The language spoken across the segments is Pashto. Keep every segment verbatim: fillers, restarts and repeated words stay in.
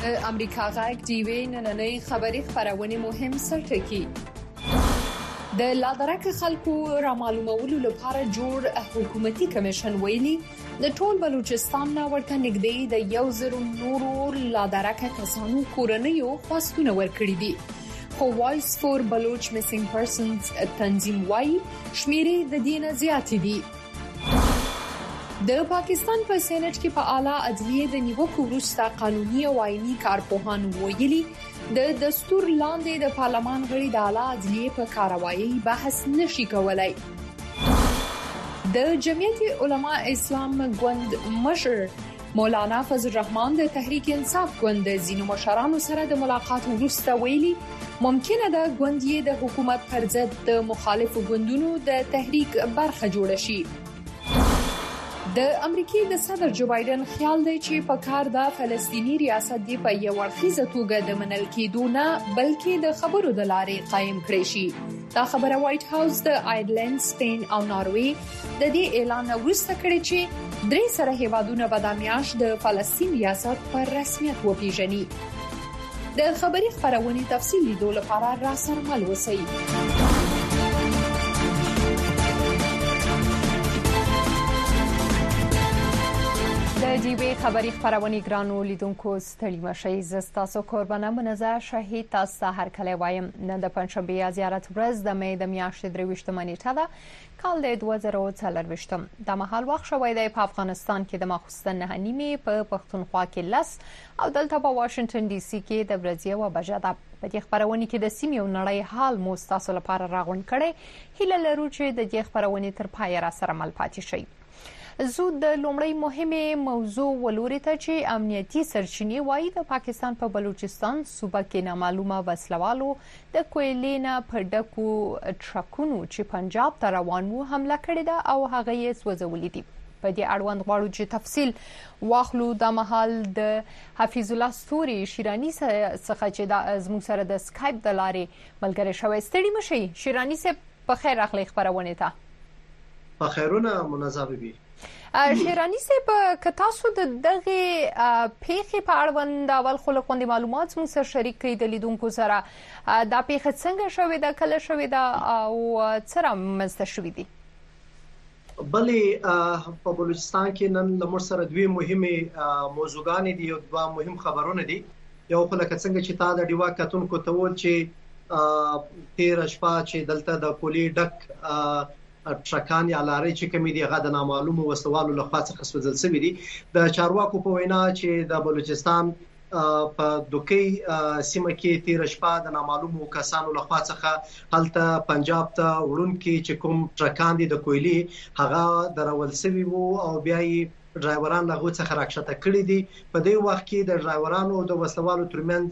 امریکا غږ ټيوي نننۍ خبري خبرونه مهم سرټکی د لادرک خلکو را معلومولو لپاره جوړ حکومتي کمیشن ویلي د ټول بلوچستان نه ورته نږدې د یو زر نورو لادرک کسانو کورنیو خواستونه ورکړي دي خو وایس فور بلوچ میسنګ پرسنز تنظیم وايي شمیرې د دینه زیات دي د پاکستان په سېنات کې په اعلی عدلیه د نیوکو وروسته قانوني او آئینی کارپوهان ویلي د دستور لاندې د پارلمان غړي د اعلی عدلیه په کاروایی بحث نشي کولای د جمعیت علما اسلام ګوند مشر مولانا فضل الرحمن د تحریک انصاف ګوند زینو مشرانو سره د ملاقات وروسته ویلي ممکنه ده ګوند یې د حکومت پر ضد د مخالفو ګوندونو د تحریک برخه جوړ شي د امریکای د صدر جو بایدن خیال دی چې په کار د فلسطینی ریاست دی په یو ورخیزه توګه د منل کېدو نه بلکې د خبرو د لارې قائم کړي شي دا خبره وایټ هاوس د آیرلند، سپین او ناروې د دې اعلان وروسته کړي چې درې سره هیوادونه به د میاشت د فلسطین ریاست پر رسمیت وپیژني د خبري خبرونه تفصیل لیدو لپاره را سره مل وسی د جیبه خبري خبرونه ګرانو لیدونکو ستړي مشي زستاسو قربانه منزه شهید تاسو هر کله وایم نن د پنځشنبه زیارت ورځ د مې د میاشتې درويشتمه نیټه ده کال د دوه زره څلورويشتم د مهال وخت شوی دی په افغانستان کې د ماخوستن نه نیمه په پښتونخوا کې لس او دلته په واشنگټن ډي سي کې د ورځې و بجې ده په دې خبرونه کې د سیمې او نړۍ حال مو تاسو لپاره راغون کړي هیله لرو چې د دې خبرونه تر پای را سره مل پاتې شي زو د لومړی مهمه موضوع ولوري ته چې امنیتي سرچینې وایي د پاکستان په بلوچستان صوبه کې نامعلومه وسلوالو د کویلینا په ډکو ټرکونو چې پنجاب ته روان وو حمله کړې ده او هغه یې سوځولې دي په دې اړوند غواړو چې تفصیل واخلو د محل د حفیظ الله ستوري شیرانی څخه چې د زموږ سره د سکایپ د لارې ملګری شوی ستړي مشي شیرانی سه په خیر اخلي خبرونه ته په خیرونه منظم وي شیرانی صاحب که تاسو د دغه پیښې په اړوند اول خلک باندې معلومات مو سره شریک کړئ د لیدونکو سره دا پیښه څنګه شوې ده کله شوې ده او څه رامنځته شوې دي بلې په بلوچستان کې نن لمر سره دوی مهمه موضوعګانې دي او دوه مهم خبرونه دي یو خلک څنګه چې تا د ډیوا کتونکو ته ول چې تیر شپه چې دلته د کولی ډک ټرکان یا لارې چې کمی دي غد نامعلومه وسوالو لخوا څخه سوځل شوی دي د چارواکو په وینا چې د بلوچستان په دوکي سیمه کې تیر شپه د نامعلومو کسانو لخوا څخه هلته پنجاب ته وړونکي چې کوم ټرکان دي د کویلي هغه درول شوی وو او بیا یې ډرایوران له غو څخه راکښته کړی دي په دې وخت کې د ډرایورانو او د وسوالو ترمنځ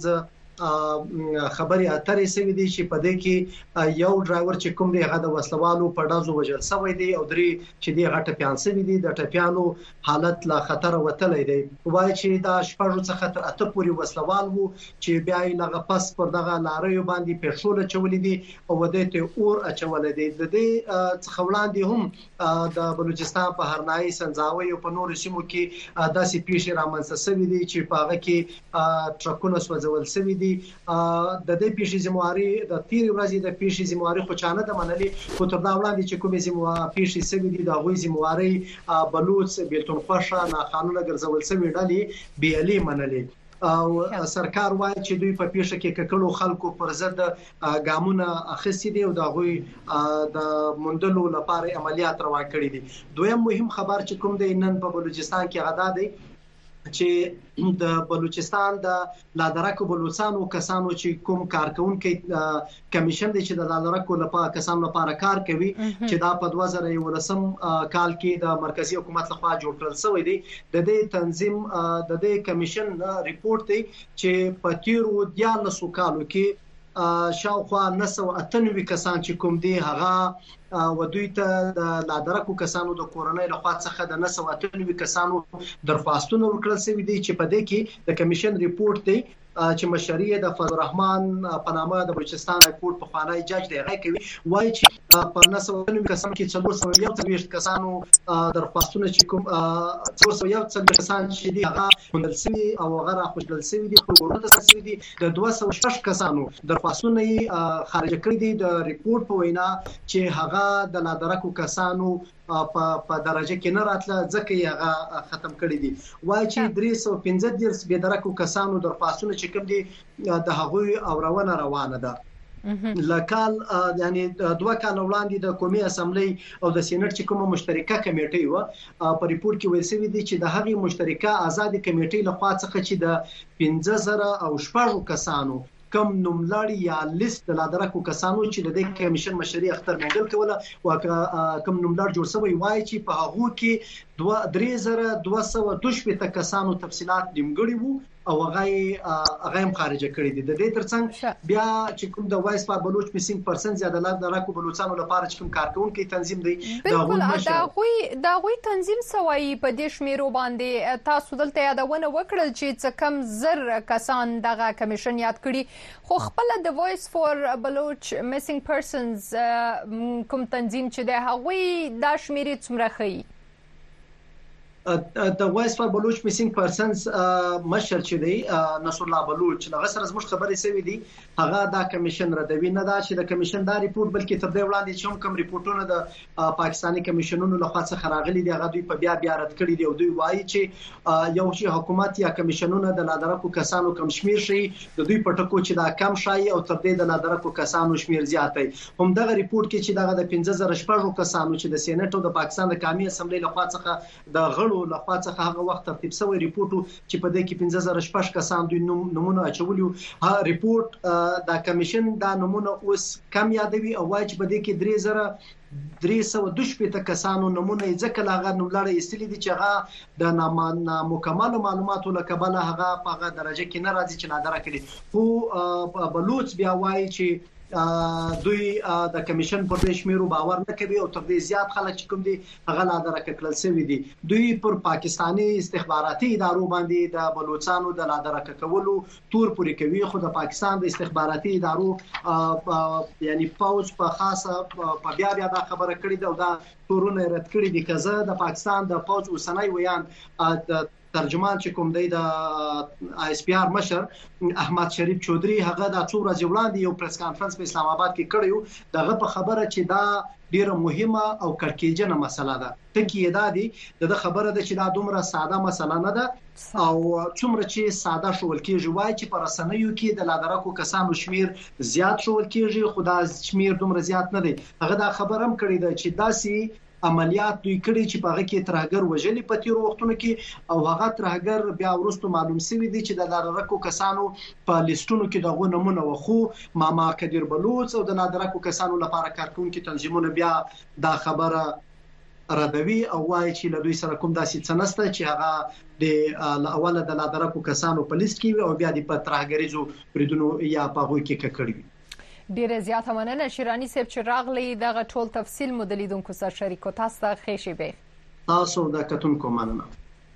خبري اترې سوي دي چې په دې کې یو ډرایور چې کوم دی هغه د وسلوالو په ډازو وجل شوی دی او درې چې دی غټه پیان سوي دي د ټپیانو حالت لا خطر وتلې دی وایي چې دا شپږ څخه تر اته پورې وسلوال وو چې بیا یې لغه پس پر دغه لارې باندې پېښول چولې دي او ودته اور اچولې دي د دې څخه وړاندې هم د بلوچستان په هرناي سنځاوي او په نور سیمو کې داسې پیښې رامنځته شوې دي چې په هغه کې ټرکونه سوځول شوي دي د دې پیښې زمواري د تیر ورځې د پیښې زمواري خو چانه د منلي خو تر دا وړاندې چې کومې زمواري پیښې سوي دي د غوي زمواري بلوچ بیلتون خوښه نه قانون ګرځول شوی ډالي بیالي منلي او سرکار وایي چې دوی په پیښه کې ککړو خلکو پر ضد ګامونه اخیستي دي او د غوي د مندلو لپاره عملیات روان کړي دي دویم مهم خبر چې کوم دی نن په بلوچستان کې غدا دی چې د بلوچستان د لادرکو بلوچستانو کسانو چې کوم کارکونکو کمیشن دی چې د لادرکو لپاره کسانو لپاره کار کوي چې دا په دوه زره یولسم کال کې د مرکزی حکومت لخوا جوړ کړل شوی دی د دې تنظیم د دې کمیشن ریپورت دی چې په تیرو دیارلسو کالو کې شاوخوا نسو اتنوي کسان چې کوم دی هغه و دوی ته د لادرکو کسانو د کورنۍ لخوا څخه د نسو اتنوي کسانو درخواستونه ورکړل شوی دي چې په دې کې د کمیشن ریپورت دی چې مشریه د فضل الرحمن په نامه د بلوچستان ریپورت په خوانی جج دی هغه کوي وایي چې په نسو اتنوي کسانو کې څلور سوه یو څلوېښت کسانو درخواستونه چې کوم څو یو څلور کسان چې دي هغه خوندل شوي او هغه راخوشدل شوي دي خو ورته شوي دي د دوه سوه شپږ کسانو درخواستونه یې خارج کړي دي د ریپورت په وینا چې هغه د لادرکو کسانو په په درجه کې نه راتله ځکه یې هغه ختم کړي دي وایي چې درې سوه پنځه دېرش بې درکو کسانو درخواستونه چې کوم دي د هغوی اورونه روانه ده لکال یعنی دوه کال وړاندې د قومي اسمبلی او د سېنات چې کومه مشترکه کمیټه و په ریپورت کې ویل شوی دی چې د هغې مشترکه آزادي کمیټې لخوا څخه چې د پنځه زره او شپږ کسانو کم نوملړ یا لیست د لادرکو کسانو چې د دې کمیشن مشري اختر منګل کوله او کم نوملړ جوړ شوی وایي چې په هغه کې دوه درې زره دوه سوه دوه شپږ کسانو تفصيلات نیمګړي وو او هغه هغه هم خارجه کړی دي د دې ترڅنګ بیا چې کوم د وایس فار بلوچ میسینګ پرسن زیاده لادرکو بلوچستان لپاره چې کوم کارکونکو تنظیم دی بالکل دا غوي دا غوي تنظیم سوای په دې شمیرو باندې تاسو دلته یادونه وکړل چې څه کم زر کسان دغه کمیشن یاد کړي خو خپل د وایس فار بلوچ میسینګ پرسنز کوم تنظیم چې د هغوی دا شمیرې څومره ښیي د وایس فار بلوچ میسینګ پرسنز مشر چې دی نصر الله بلوچ لغه سره زموږ خبرې سوي دي هغه دا کمیشن ردوي نه دا چې د کمیشن دا ریپورت بلکې تر دې وړاندې چې کوم ریپورتونه د پاکستاني کمیشنونو لخوا څخه راغلي دي هغه دوی په بیا بیا رد کړی دي او دوی وایي چې یو چې حکومت یا کمیشنونه د لادرکو کسانو کم شمیر شي د دوی په ټکو چې دا کم شای او تر دې د لادرکو کسانو شمیر زیاتای هم دغه ریپورت کې چې دغه د پنځه زره شپږ کسانو چې د سېنات او د پاکستان د قومي اسمبلی لخوا څخه د غړو لخوا څخه هغه وخت ترتیب شوی ریپورت چې په دې کې پنځه زره شپږ کسان دوی نمونه اچولیو ها ریپورت د کمیشن دا نمونه اوس کم یادوي او وايي چې په دې کې درې زره درې سوه دوه شپږ کسانو نمونه ځکه لاغه نوملړ ایستلې دي چې هغه د نامکمل معلوماتو لکبله هغه په هغه درجه کې نه راځي چې نادره کړي خو بلوچ بیا وايي چې دوی د کمیشن پر دې شمیرو باور نه کوي او تر دې زیات خلک چې کوم دي هغه لا درکه کړل شوی دي دوی پر پاکستاني استخباراتي ادارو باندې د بلوچستانو د لا درکه کولو تور پوری کوي خو د پاکستان د استخباراتي ادارو یعنی فوج په خاصه په بیا بیا دا خبره کړې ده او دا تورونه رد کړی دي کزه د پاکستان د فوج اوسنۍ ویان د ترجمان چې کوم دی د آی اس پی آر مشر احمد شریف چودري هغه د څو ورځې وړاندې یو پریس کانفرنس په اسلام آباد کې کړیو دغه په خبره چې دا ډیره مهمه او کړکېجنه مسله ده ټکی دا دی د خبره ده چې دا دومره ساده مسله نه ده او څومره چې ساده شول کېږي وای چې پر رسنیو کې د لادرکو کسانو شمیر زیات شول کېږي خو دا شمیر دومره زیات نه دی هغه دا خبر هم کړی ده چې داسي عملیات دوی کړی چې په هغه کې ترهګر وژلي په تیرو وختونو کې او هغه ترهګر بیا ورستو معلوم شوی دی چې د لادرکو کسانو په لیستونو کې دغه نمونه وخو ماما کدیر بلوچ او د لادرکو کسانو لپاره کارکونکو تنظیمونه بیا دا خبره ردوي او وايي چې له دوی سره کوم داسې څه نشته چې هغه د اوله د لادرکو کسانو په لیست کې او بیا د پترهګریزو بریدونو یا په هغه کې ککړوي ډیره زیاته مننه شیرانی صاحب چې راغلی دغه ټول تفصیل مو د لیدونکو سره شریکو تاسو ته ښه شي به تاسو د کتونکو مننه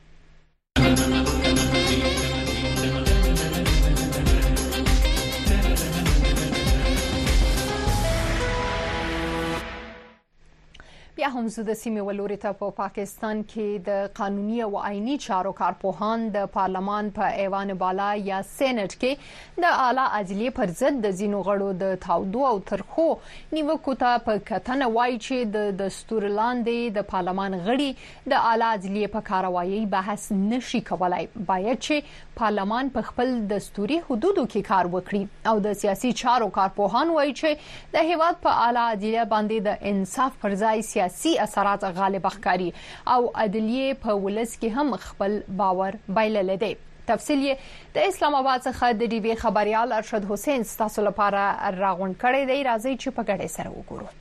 بیا هم زه د سیمې ولوري ته په پاکستان کې د قانوني او آئینی چارو کارپوهان د پارلمان په ایوان بالا یا سېنات کې د اعلی عدلیې پر ضد د ځینو غړو د تاودو او ترخو نیوکو ته په کتنه وایي چې د دستور لاندې د پارلمان غړي د اعلی عدلیې په کاروایی بحث نشي کولای باید چې پارلمان په خپل دستوري حدودو کې کار وکړي او د سیاسي چارو کارپوهان وایي چې د هیواد په اعلی عدلیې باندې د انصاف پر ځای سیاسي سیاسي اثرات غالب ښکاري او عدلیې په ولس کې هم خپل باور بایلل دي تفصیل د اسلام آباد څخه د ډي وی خبريال ارشد حسین تاسو لپاره راغونډ کړی دی راځي چې په ګډه سره وګورو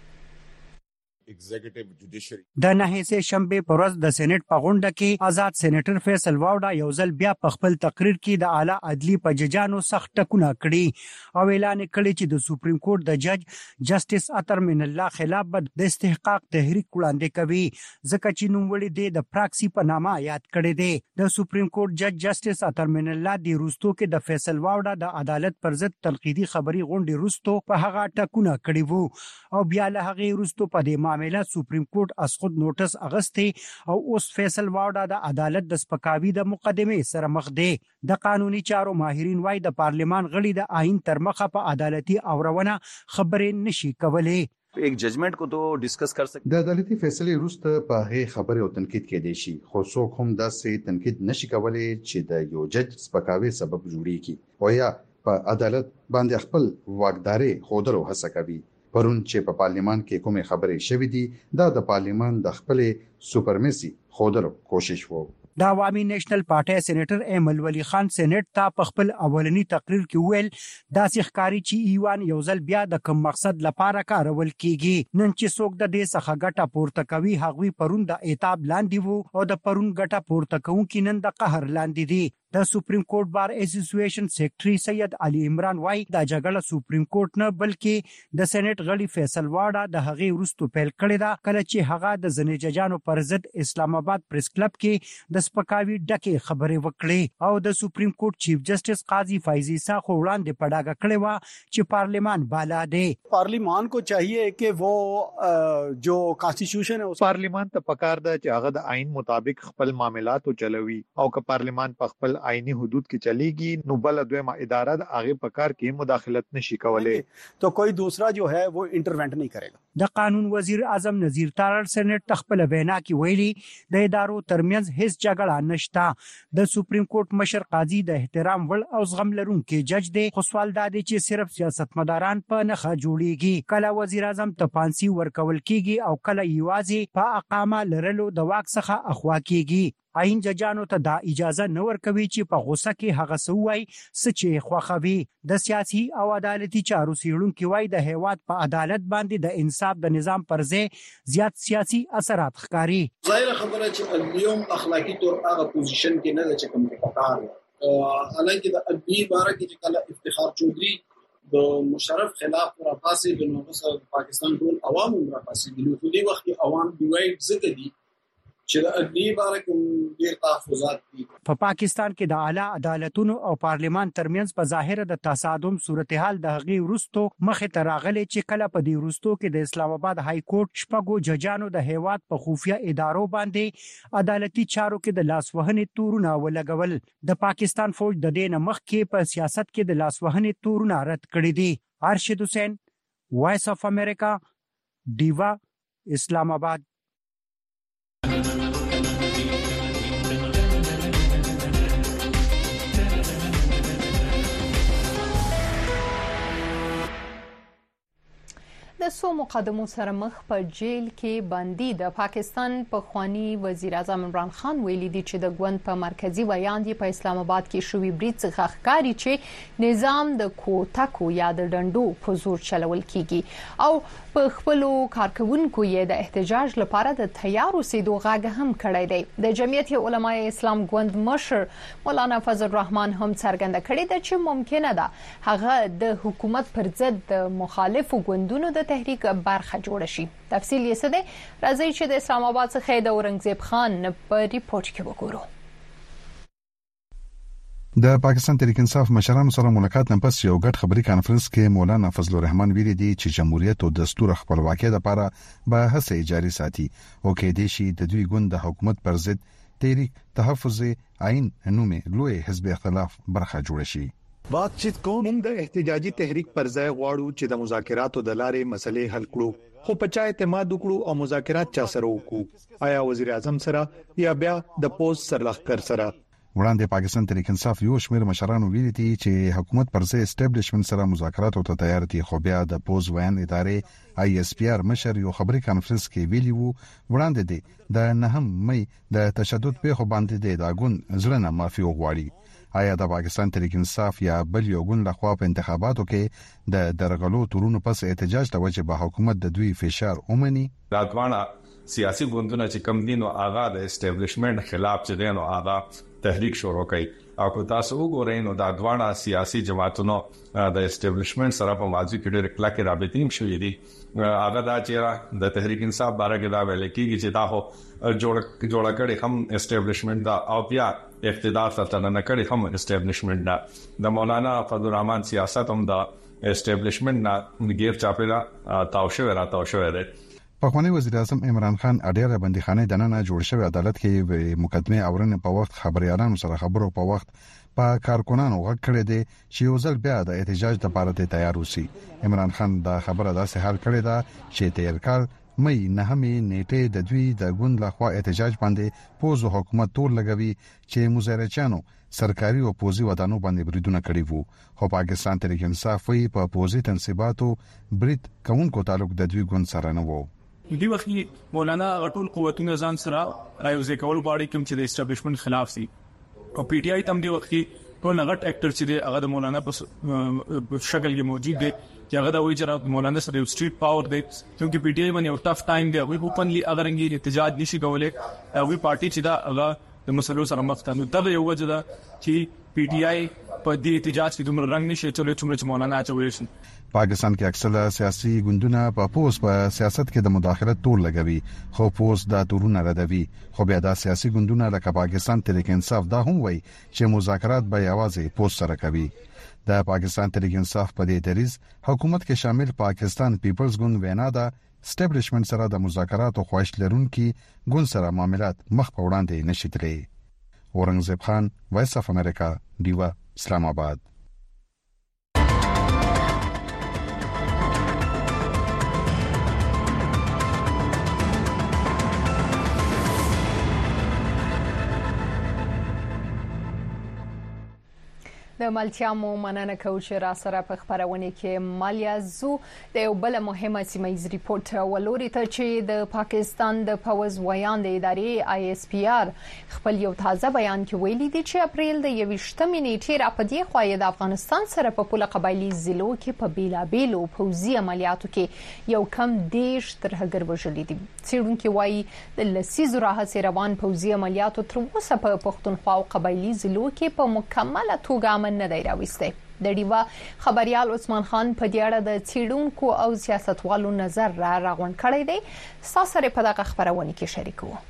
د نهه شنبه پر ورځ د سېنات په غونډه کې آزاد سېنیټر فیصل واوډا یو ځل بیا په خپل تقریر کې د اعلی عدلی په ججانو سخت ټکونه کړي او اعلان کړی چې د سپریم کورټ د جج جسټس اطهر من الله خلاف د استحقاق تحریک وړاندې کوي ځکه چې نوموړي د پراکسی په نامه یاد کړی دی د سپریم کورټ جج جسټس اطهر من الله د روستو کې د فیصل واوډا د عدالت پر ضد تنقیدي خبري غونډې روستو په هغه ټکونه کړي وو او بیا له هغه روستو په دې معاملې سپریم کورټ اسخود نوټس اغسته او اوس فیصل واوډا د عدالت د سپکاوي د مقدمه سره مخ دی. د قانوني چارو ماهرین وايي د پارلیمان غړي د آئین تر مخه په عدالتي اورونه خبرې نشي کولای. एक जजमेंट को तो डिस्कस कर सकते د عدالتي فیصله وروسته په هغه خبره او تنقید کې دي شي خو څوک هم داسې تنقید نشي کولای چې د یو جج سپکاوي سبب جوړیږي او یا په عدالت باندې خپل واکداري خودرو هڅه کوي. پرون چې په پارلیمان کې کومه خبره شوې دي دا د پارلیمان د خپل سوپرمیسي خودرو کوشش وو. د عوامي نېشنل پارټي سېنیټر ایمل ولی خان سېنیټ ته په خپل اولنی تقریر کې ویل داسې ښکاری چې ایوان یو ځل بیا د کوم مقصد لپاره کارول کیږي. نن چې څوک د دې څخه ګټه پورته کوي هغوی پرون د اعتاب لاندې وو او د پرون ګټه پورته کوونکي نن د قهر لاندې دي. د سپریم کورټ بار اسوسییشن سیکریټري سید علي عمران وايي دا جګړه سپریم کورټ نه بلکې د سېنیټ غړي فیصل واډا د هغې وروسته پیل کړې ده کله چې هغه د ځنې ججانو پر ضد اسلام آباد پریس کلب کې د سپکاوي ډکه خبرې وکړې او د سپریم کورټ چیف جسټس قاضي فیض عیسی خو وړاندې پډاګه کړې و چې پارلیمان بالا دی. پارلیمان کو چاہیے کہ وہ جو کانسٹیټیوشن ہے پارلیمان ته پکار ده چې هغه د آئین مطابق خپل معاملات چلوي او که پارلیمان په خپل آئینی حدود کې چلےږي نو بل دویمه اداره د هغه په کار کې مداخلت نشي کولای تو کوئی دوسرا جو ہے وہ انټرونټ نه کوي. د قانون وزیر اعظم نذیر تارړ سېنیټ تخپل وینا کې ویلي د ادارو ترمنځ هیڅ جګړه نشته. د سپریم کورټ مشر قاضي د احترام وړ او زغم لرونکي جج دی خو سوال دا دی چې صرف سیاستمداران په نخښه جوړیږي. کله وزیر اعظم ته پانسي ورکول کیږي او کله یوازې په اقامه لرلو د واک څخه اخوا کیږي. آئین ججانو ته دا اجازه نه ورکوي چې په غوسه کې هغه سوي سچې خوخوي. د سیاسي او عدالتي چارو سیړونکو وای د هیواد په عدالت باندې د انصاف د نظام پر ځای زیات سیاسي اثرات ښکاري. ظاهر خبره چې اليوم اخلاقی طور هغه پوزیشن کې نه ده چې کوم پکار حالانکه د ادبی باره کې چې کله افتخار چودري د مشرف خلاف راپاسي د نوغه پاکستان ټول عوام راپاسي د لوی وخت عوام دی وای زګ دي چې د ادبی باره کې ډیر تحفظات دي. په پاکستان کې د اعلی عدالتونو او پارلیمان ترمنځ په ظاهر د تصادم صورتحال د هغې وروستو مخې ته راغلی چې کله په دې وروستو کې د اسلام آباد های کورټ شپږو ججانو د هیواد په خفیه ادارو باندې عدالتي چارو کې د لاسوهنې تورونه ولګول. د پاکستان فوج د دې نه مخکې په سیاست کې د لاسوهنې تورونه رد کړي دي. ارشد حسین، وایس اف امریکا، ډیوا، اسلام آباد. د سو مقدمو سره مخ په جیل کې بندي د پاکستان پخوانی وزیر اعظم عمران خان ویلي دي چې د ګوند په مرکزی ویاند په اسلام آباد کې شوی بریټ څخه ښکاری چې نظام د کوټکو یا د ډندو په زور چلول کیږي او په خپل کارکونکو یې د احتجاج لپاره د تیار اوسېدو غږ هم کړی دی. د جمعیت علماء اسلام ګوند مشر مولانا فضل الرحمن هم څرګنده کړې ده چې ممکنه ده هغه د حکومت پر ضد د مخالفو ګوندونو د تحریک برخه جوړ شي. تفصیل یې څه دی؟ راځي چې د اسلام آباد څخه د اورنګزیب خان په ریپورت کې وګورو. د پاکستان تحریک انصاف مشرانو سره ملاقات نه پس یو ګډ خبري کانفرنس کې مولانا فضل الرحمن ویلي دی چې جمهوریت او دستور خپلواکۍ لپاره به هڅه جاري ساتي او کې د شي د دوی ګوند د حکومت پر ضد تحریک تحفظ عین نومې لوی حزب اختلاف برخه جوړ شي. باتچیت کوم د احتجاجي تحریک پر ځای غواړو چې د مذاکراتو د لارې مسلې حل کړو خو په چا اعتماد وکړو او مذاکرات چا سره وکړو آیا وزیر اعظم سره یا بیا د پوز سرلخر سره. وړاندې پاکستان تحریک انصاف یو شمېر مشرانو ویلي دي چې حکومت پر ځای اسټابلیشمنت سره مذاکرات ته تیار دي خو بیا د پوز ویان ادارې آی اس پی آر مشر یو خبري کانفرنس کې ویلي وو وړاندې دي د نهم مې د تشدد په خو باندې د اګون زړه نه معافي وغواړي. آیا د پاکستان تحریک انصاف یا بل یو ګوند لخوا په انتخاباتو کې د درغلو تورونو پس احتجاج ته وجه به حکومت د دوی فشار اومني؟ راځوانه سیاسي ګوندونه چې کم دین او آغا د اسټابلیشمنت خلاف چې دین او آغا تحریک شروع کړي او کو تاسو وګورئ نو د ادوانه سیاسي جماعتونو د اسټابلیشمنت سره په ماضي کې ډېر کلکه رابطې هم شوې دي. هغه دا چې د تحریک انصاف باره کې دا ویل کېږي چې دا هو جوړ جوړ کړي هم اسټابلیشمنت دا او بیا اقتدار ته نه کړي هم اسټابلیشمنت دا. د مولانا فضل الرحمن سیاست هم دا اسټابلیشمنت نه غیر چاپیرا تاوشو را تاوشو ده. پخوانی وزیر اعظم عمران خان اډیره بندیخانه د نن جوړ شوی عدالت کې مقدمه اورنې په وخت خبريالانو سره خبرو په وخت په کارکونانو غږ کړی دی چې یو ځل بیا د احتجاج لپاره تیار اوسي. عمران خان دا خبره داسې حال کړی دا چې تیر کال مې نه همې نیټه د دوی د ګوند لخوا احتجاج باندې پوز حکومت تور لګوي چې مظاهرچانو سرکاري او پوزي ودانو باندې بریدونه کړی وو. خو پاکستان تحریک انصاف وی په پوزي تنصیباتو برید کوونکو تعلق د دوی ګوند سره نه وو. دی وخت مولانا غټول قوتونه ځان سره رايوځي کول غواړي کوم چې د اسټابلیشمنت خلاف سي او پی ټی آی تم دی وخت ټول غټ اکټر چې دی هغه د مولانا په شکل کې موجود دی چې هغه د وی چې مولانا سره سټریټ پاور دی چې پی ټی آی باندې یو ټف ټایم دی وی اوپنلی اگر انګي احتجاج نشي کولای وی پارټي چې دا هغه د مسلو سره مخ ته نو دا یو وجه ده چې پی ټی آی په دې احتجاج کې دومره رنگ نشي چولې چې مولانا چوي شي. پاکستان کې اکثره سیاسي ګوندونه په پوس په سیاست کې د مداخلت تور لګوي خو پوس دا تورونه ردوي. خو بیا د سیاسي ګوندونه لکه پاکستان تحریک انصاف دا هم وایي چې مذاکرات به یوازې پوس سره کوي. د پاکستان تحریک انصاف په دې دریز حکومت کې شامل پاکستان پیپلز ګوند وینا ده اسټابلیشمنت سره د مذاکرات او خواهش لرونکي ګوند سره معاملات مخ په وړاندې نشي تللی. اورنګزیب خان، وایس اف امریکا، دیوا، اسلام آباد. د ملتیا مو مننه کوم چې را سره په خبرونه کې مالیا زو د یو بل مهمه سیمایز ریپورت ولوري ته چې د پاکستان د پوز ویان د ادارې آی اس پی آر خپل یو تازه بیان کې ویلي دی چې اپریل د یوشتمې نیټې را پدې خوای د افغانستان سره په پوله قبایلی ضلعو کې په بیلابیلو پوزي عملیاتو کې یو کم دیش تر هغه وژلي دي. څېړونکو وایي د لسیزو راهیسې روان پوزي عملیاتو تر اوسه په پښتونخوا او قبایلی ضلعو کې په مکمله توګه نه دی راوسته. د ډیوا خبريال عثمان خان په دې اړه د څېړونکو او سیاستوالو نظر را راغونډ کړی دی. ساسره په دغه خبرونه کې شریک وو.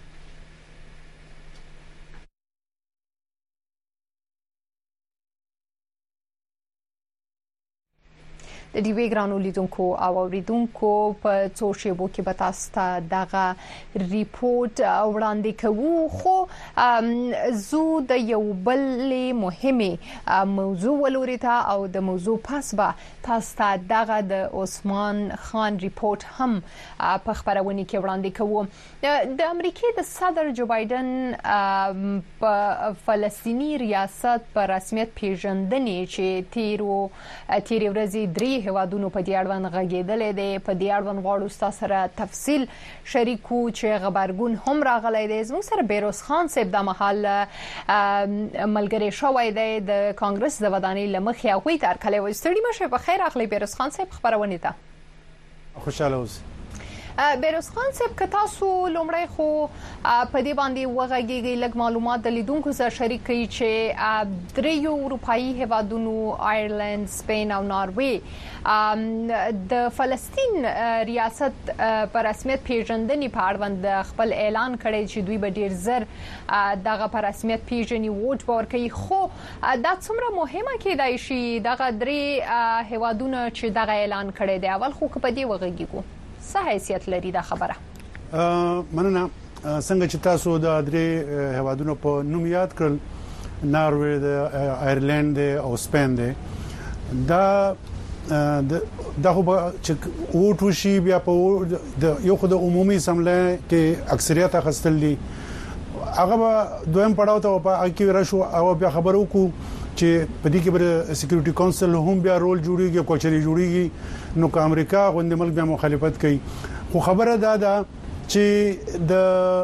د دې ویګرانو لیدونکو او اوریدونکو په څو شیبو کې به تاسو ته دغه ریپورت وړاندې کوو. خو زو د یو بل مهمه موضوع ولوري ته او د موضوع پس به تاسو ته دغه د عثمان خان ریپورت هم په خبرونه کې وړاندې کوو. د امریکای د صدر جو بایدن په فلسطینی ریاست په رسمیت پیژندنې چې تیرو تیر ورځې درې هوادونو په دې اړوند غږیدلې ده. په دې اړوند غواړو تاسو سره تفصیل شریکو چې خبرګون هم راغلی دی. زموږ سره بیروز خان صاحب د محل ملګری شوی دی د کانګرس د ودانۍ لمخې هغه تر کله وي. ستړي مشه په خیر اخلي بیروز خان صاحب خبرونه ته خوشاله اوسئ. بیروز خان صاحب که تاسو لومړی خو په دې باندې وغږیږئ لږ معلومات د لیدونکو سره شریک کړئ چې دریو اروپایي هیوادونو آیرلند، سپین او ناروې د فلسطین ریاست په رسمیت پیژندنې په اړوند خپل اعلان کړی چې دوی به ډیر زر دغه په رسمیت پیژني ووټ ورکوي. خو دا څومره مهمه کېدای شي دغه درې هیوادونه چې دغه اعلان کړی دی؟ اول خو په دې وغږیږو څه حیثیت لري دا خبره؟ مننه. څنګه چې تاسو د درې هیوادونو په نوم یاد کړل، ناروې، د آیرلند او سپین دی، دا دا خو چې ووټ وشي بیا په یو خو د عمومي اسمبلی کې اکثریت اخیستل دي، هغه به دویم پړاو ته په اکی راشو او بیا خبرو کو چې په دې کې بر سکیورټي کونسل هم بیا رول جوړیږي، کوچري جوړیږي، نو که امریکا غوند ملک بیا مخالفت کوي. خو خبره دا ده چې د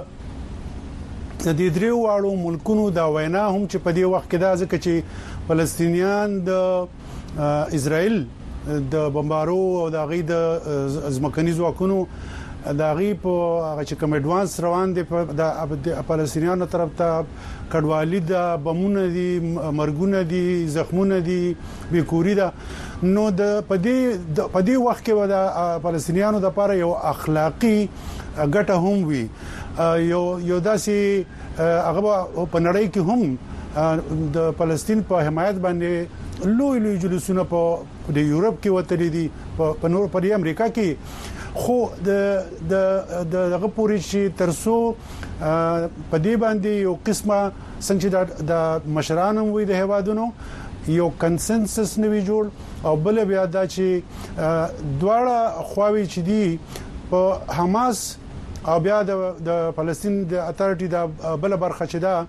د دې درو واړو ملکونو دا وینا هم چې په دې وخت کې دا ځکه چې فلسطینیان د اسرائیل د بمبارو او د غي د ازمکني ځواکونو دا غي په هغه چې کوم اډوانس روان دي د فلسطینیانو طرف ته کډوالي د بمونه دي، مرګونه دي، زخمونه دي، بیکوري ده. نو د پدې پدې وخت کې د فلسطینیانو د لپاره یو اخلاقی ګټه هم وي، یو یو داسي هغه په نړۍ کې هم د فلسطین په حمایت باندې لوی لوی جلوسونه په د یورپ کې وتلې دي په نور په امریکا کې خو د د دغه پوری شي ترسو په دې باندې یو قسمه څنګه د مشرانو وي د هوادونو یو کنسنسس نوي جوړ او بل بیا دا چې دواړه خواوي چې دي په حماس او بیا د فلسطین د اتارټي د بل برخه چې دا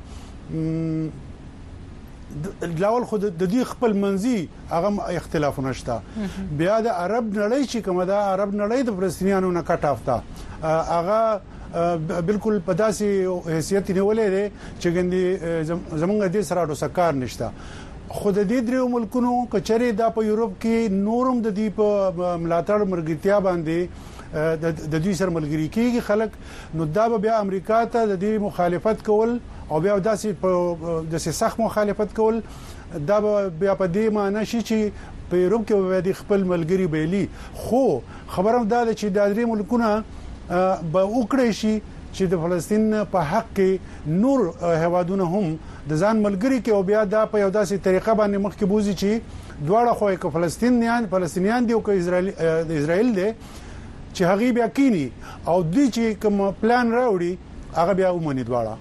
لاول خود د دې خپل منځي هغه اختلافونه شته بیا د عرب نړۍ چې کومه دا عرب نړۍ د فلسطینیانو نه کټ افتا هغه بالکل په داسې حیثیت نیولې ده چې ګندې زمونږ د سره د سکار نشته خود دې درو ملکونو کچري دا په یورپ کې نورم د دې په ملاتړ مرګتیا باندې د دوی سره ملګری کیږي خلک نو دا بیا امریکا ته د دې مخالفت کول او بیا داسې په د سخت مخالفت کول دا بیا په دې معنی شي چې په یورپ کې د خپل ملګری بیلی خو خبرم دا چې د درې ملکونه به وکړي شي چې د فلسطین په حق کې نور هوادونه هم د ځان ملګری کې او بیا دا په یو داسې طریقه باندې مخکې بوزي چې دواړه خو کې فلسطینیان فلسطینیان دی او کې اسرائیل د اسرائیل دی چې هغه بیا کینی او دوی چې کوم پلان راوړي هغه بیا ومني دواړه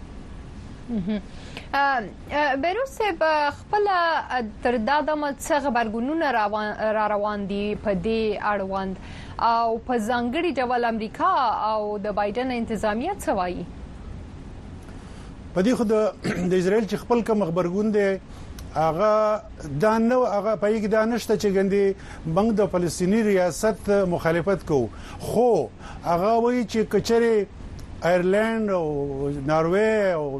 بیروس په خپل تر دا د مڅ خبرګونونه را روان دي په دې اړوند او په ځانګړي ډول امریکا او د بایدن انتظامیه څه وایي په دې خو د اسرائیل چې خپل کوم خبرګون دي هغه دا نو هغه په کې دا نشته چې ګندې بنګ د فلسطینی ریاست مخالفت کو خو هغه وایي چې کچري ایرلند او ناروې او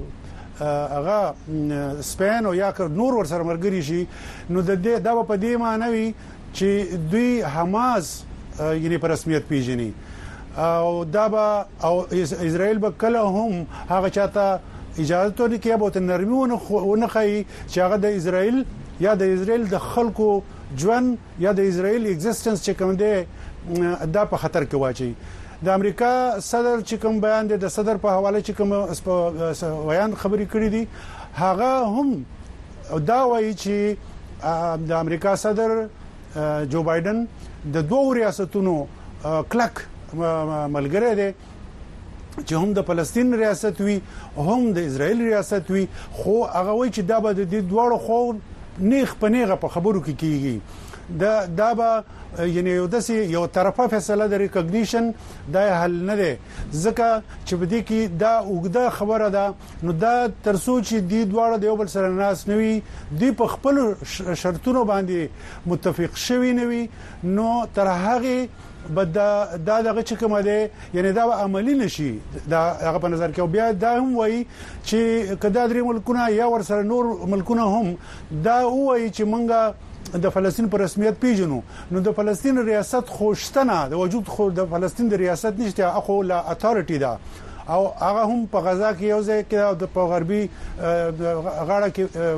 هغه سپین او یا نور ور سره مرګري شي نو د دې دا په دې معنی چې دوی حماس یعنی په رسمیت پیژني او دا به او اسرائیل به کله هم هغه چاته اجازه ته نه کیږي او نرمونه ونه خي چې هغه د اسرائیل یا د اسرائیل د خلکو ژوند یا د اسرائیل ایگزیسټنس چې کوم دی دا په خطر کې واچي د امریکا صدر چې کوم بیان دی د صدر په حواله چې کوم بیان خبري کړې دي هغه هم دا وایي چې د امریکا صدر جو بایدن د دوه ریاستونو کلک ملګری دی چې هم د فلسطین ریاست وي هم د اسرائیل ریاست وي خو هغه وایي چې دا به د دوه خو نیغ په نیغه په خبرو کې کیږي دا دا به یعنی یو داسې یو طرفه فیصله د ریکګنیشن دا حل نه دی ځکه چې په دې کې دا وګړه خبره ده نو دا ترڅو چې دی دواړه د یو بل سره ناس نوي دی په خپل شرطونو باندې متفق شوي نوي نو تر هغه بد دا دغه چې کوم دی یعنی دا عملی نشي دا هغه په نظر کې بیا دا هم وایي چې کدا درې ملکونه یا ور سره نور ملکونه هم دا وایي چې مونږه د فلسطین پر رسمیت پیژنو نو د فلسطین ریاست خوشتنه د وجود خو د فلسطین د ریاست نشته اخو لا اتارټی دا او هغه هم په غزا کې یو ځای کې د په غربي غاړه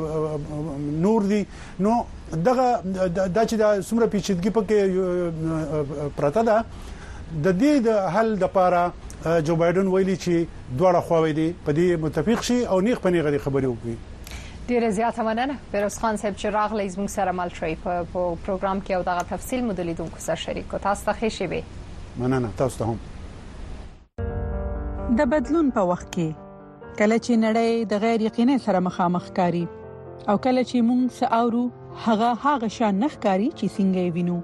کې نور دي نو دغه د چې د سمره پیچیدګي پکې پرته ده د دې د حل د لپاره جو بایدن ویلي چې دواړه خواوې دي په دې متفق شي او نیغ په نیغه خبرې وکړي ډیره زیاته مننه بیروس خان صاحب چې راغلی زموږ سره مل شوي په پروګرام کې او دغه تفصیل مو د لیدونکو سره شریک کو تاسو ته ښه شي به مننه تاسو ته هم د بدلون په وخت کې کله چې نړۍ د غیر یقیني سره مخامخ کاری او کله چې موږ ساورو هغه هغه شان نخکاری چې څنګه وینو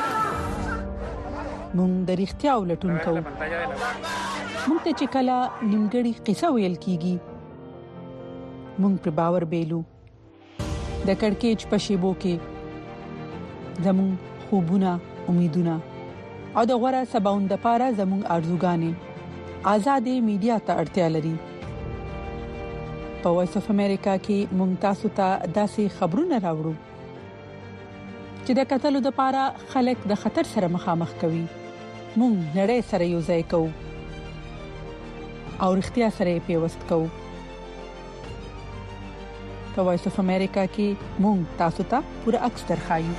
موږ د اړتیا ولټون کوو موږ ته چې کله نیمګړی قصه ویل کیږي مونږ پر باور بیلو د کڑکېچ په شیبو کې زمون خوبونه امیدونه او د غوړه سباوند لپاره زمون ارزوګانې آزادې میډیا ته اړتیا لري په وایس اف امریکا کې مونږ تاسو ته داسې خبرونه راوړو چې د قتل لپاره خلک د خطر سره مخامخ کوي مونږ نړۍ سره یو ځای کوو او اړتیا سره پیوست کوو په وایس اف امریکا کې مونږ تاسو ته پوره عکس درخایو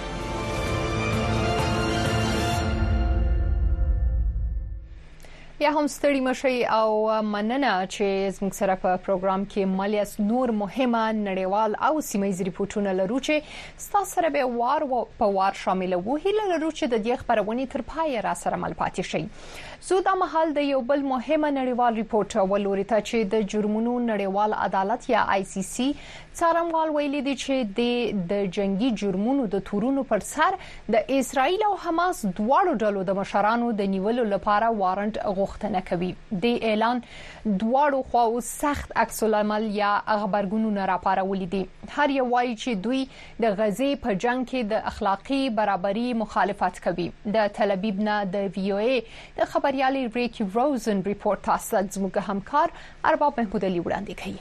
یا هم ستړي مشي او مننه چې زموږ سره په پروګرام کې مالیاس نور مهمه نړیوال او سیمایي ریپورتونه لرو چې تاسو سره به وار په وار شامل وو هله لرو چې د دې خبرونه تر پای را سره مل پاتې شي زو د محل د یو بل مهمه نړیوال ریپورت ولوري ته چې د جرمونو نړیوال عدالت یا آی سی سی څارنوال ویلي دي چې د جنگي جرمونو د تورونو پر سر د اسرایل او حماس دواړو ډلو د مشرانو د نیولو لپاره وارنټ غوښتنه کوي د اعلان دواړو خواو سخت عکس العمل یا خبرګونونه راپارولې دي هر یو وایي چې دوی د غزې په جنگ کې د اخلاقی برابرۍ مخالفت کوي د تل ابیب نه د وی او ای د خبريالي ریکی روزن ریپورت تاسو زموږ همکار ارباب محمود علي وړاندې کوي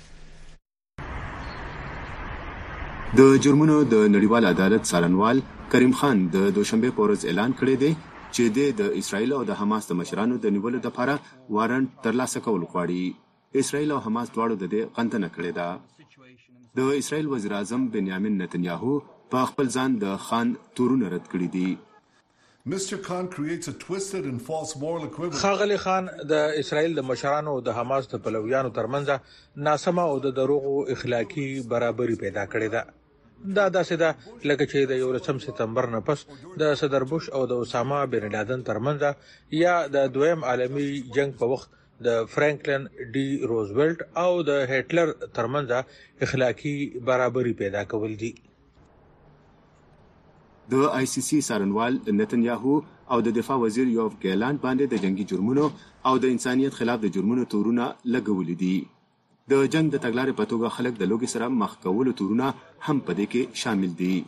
د جرمونو د نړیوال عدالت څارنوال کریم خان د دوشنبه په ورځ اعلان کړی دی چې د اسرایل او د حماس د مشرانو د نیولو لپاره وارنټ ترلاسه کول غواړي اسرایل او حماس دواړو د دې غندنه کړې ده د اسرایل وزیر اعظم بنیامین نتنیاهو په خپل ځان د خان تورونه رد کړی دي Mister Khan creates a twisted and false moral equivalence. خاغلی خان د اسرایل د مشرانو او د حماس د پلویانو ترمنځ ناسمه او د دروغو اخلاقی برابرۍ پیدا کړې ده دا داسې ده لکه چې د یولسم سپتمبر نه پس د صدر بوش او د اسامه بن لادن ترمنځ یا د دویم عالمي جنگ په وخت د فرانکلن ډي روزولټ او د هټلر ترمنځ اخلاقی برابرۍ پیدا کول دي د آی سی سی څارنوال نتنیاهو او د دفاع وزیر یوف ګیلانډ باندې د جنگي جرمونو او د انسانيت خلاف د جرمونو تورونه لګولې دي د جنگ د تګلارې په توګه خلک د لوګي سره مخ کولو تورونه هم په دې کې شامل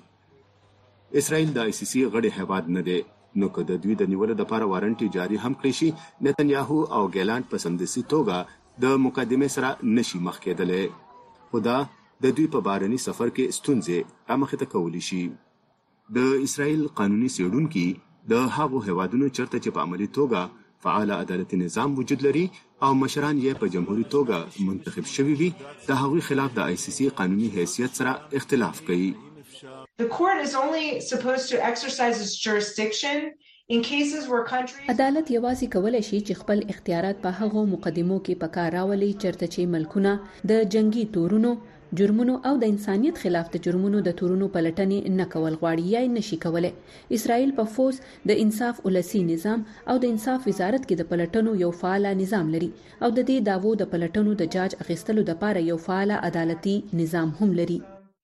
دي اسرائیل د آی سی سی غړي هیواد نه دی نو که د دوی د نیولو لپاره وارنټي جاری هم کړی شي نتنیاهو او ګیلانډ په سمدستي توګه د مقدمه سره نشي مخ کېدلې خدا د دوی په بارني سفر کې ستونزې رامخې ته کولی شي د اسرائیل قانوني سیډونکو د هغو هوادونو چرته چې په عملی توګه فعال عدالتي نظام وجود لري او مشران یې په جمهوریت توګه منتخب شوي وي د هغوی خلاف د آی سی سی قانوني حیثیت سره اختلاف کوي The court is only supposed to exercise its jurisdiction in cases where countries عدالت یوازې کولای شي چې خپل اختیارات په هغو مقدمو کې په کار راولي چرته چې ملکونه د جنگي تورونو جرمونو او د انسانيت خلاف د جرمونو د تورونو پلټنې نه کول غواړي یا نشي کولای اسرائیل په فوز د انصاف ولسی نظام او د انصاف وزارت کې د پلټنو یو فعال نظام لري او د دې داوو د پلټنو د جاج اخیستلو لپاره یو فعال عدالتي نظام هم لري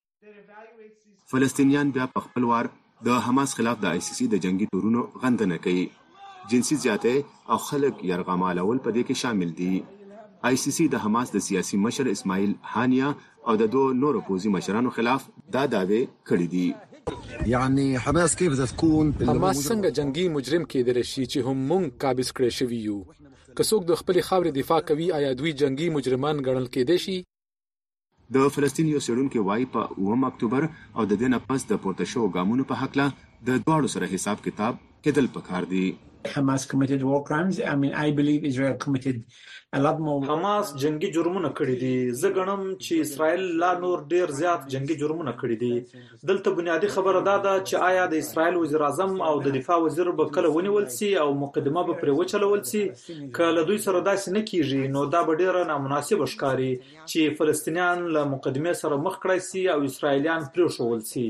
فلسطینیان بیا په خپل وار د حماس خلاف د آی سی سی د جنگي تورونو غندنه کوي جنسي زیاتې او خلک یرغمالول په دې کې شامل دي آی سی سی د حماس د سیاسي مشر اسماعیل هانیا او د دوه نورو پوزي مشرانو خلاف دا داوی کړی دي یعنی حماس کیف تكون حماس څنګه جنگي مجرم کېدل شي چې هم مونږ قابض کړی شوی یو که څوک د خپل خاورې دفاع کوي آیا دوی جنگي مجرمان ګڼل کېدای شي د فلسطین یو سړونکو وایي په اووم اکتوبر او د دې نه پس د پورته شو ګامونو په حق له د دواړو سره حساب کتاب کېدل پکار دي Hamas committed war crimes. I mean, I believe Israel committed a lot more. حماس جنگي جرمونه کړي دي. زه ګڼم چې اسرائیل لا نور ډیر زیات جنگي جرمونه کړي دي. دلته بنیادی خبره دا ده چې آیا د اسرائیل وزیر اعظم او د دفاع وزیر به کله ونیول سي او مقدمه به پرې وچلول سي کله دوی سره داسې نه کیږي نو دا به ډیر نامناسب ښکاري چې فلسطینیان له مقدمه سره مخ کړای سي او اسرائیلیان پرې شول سي.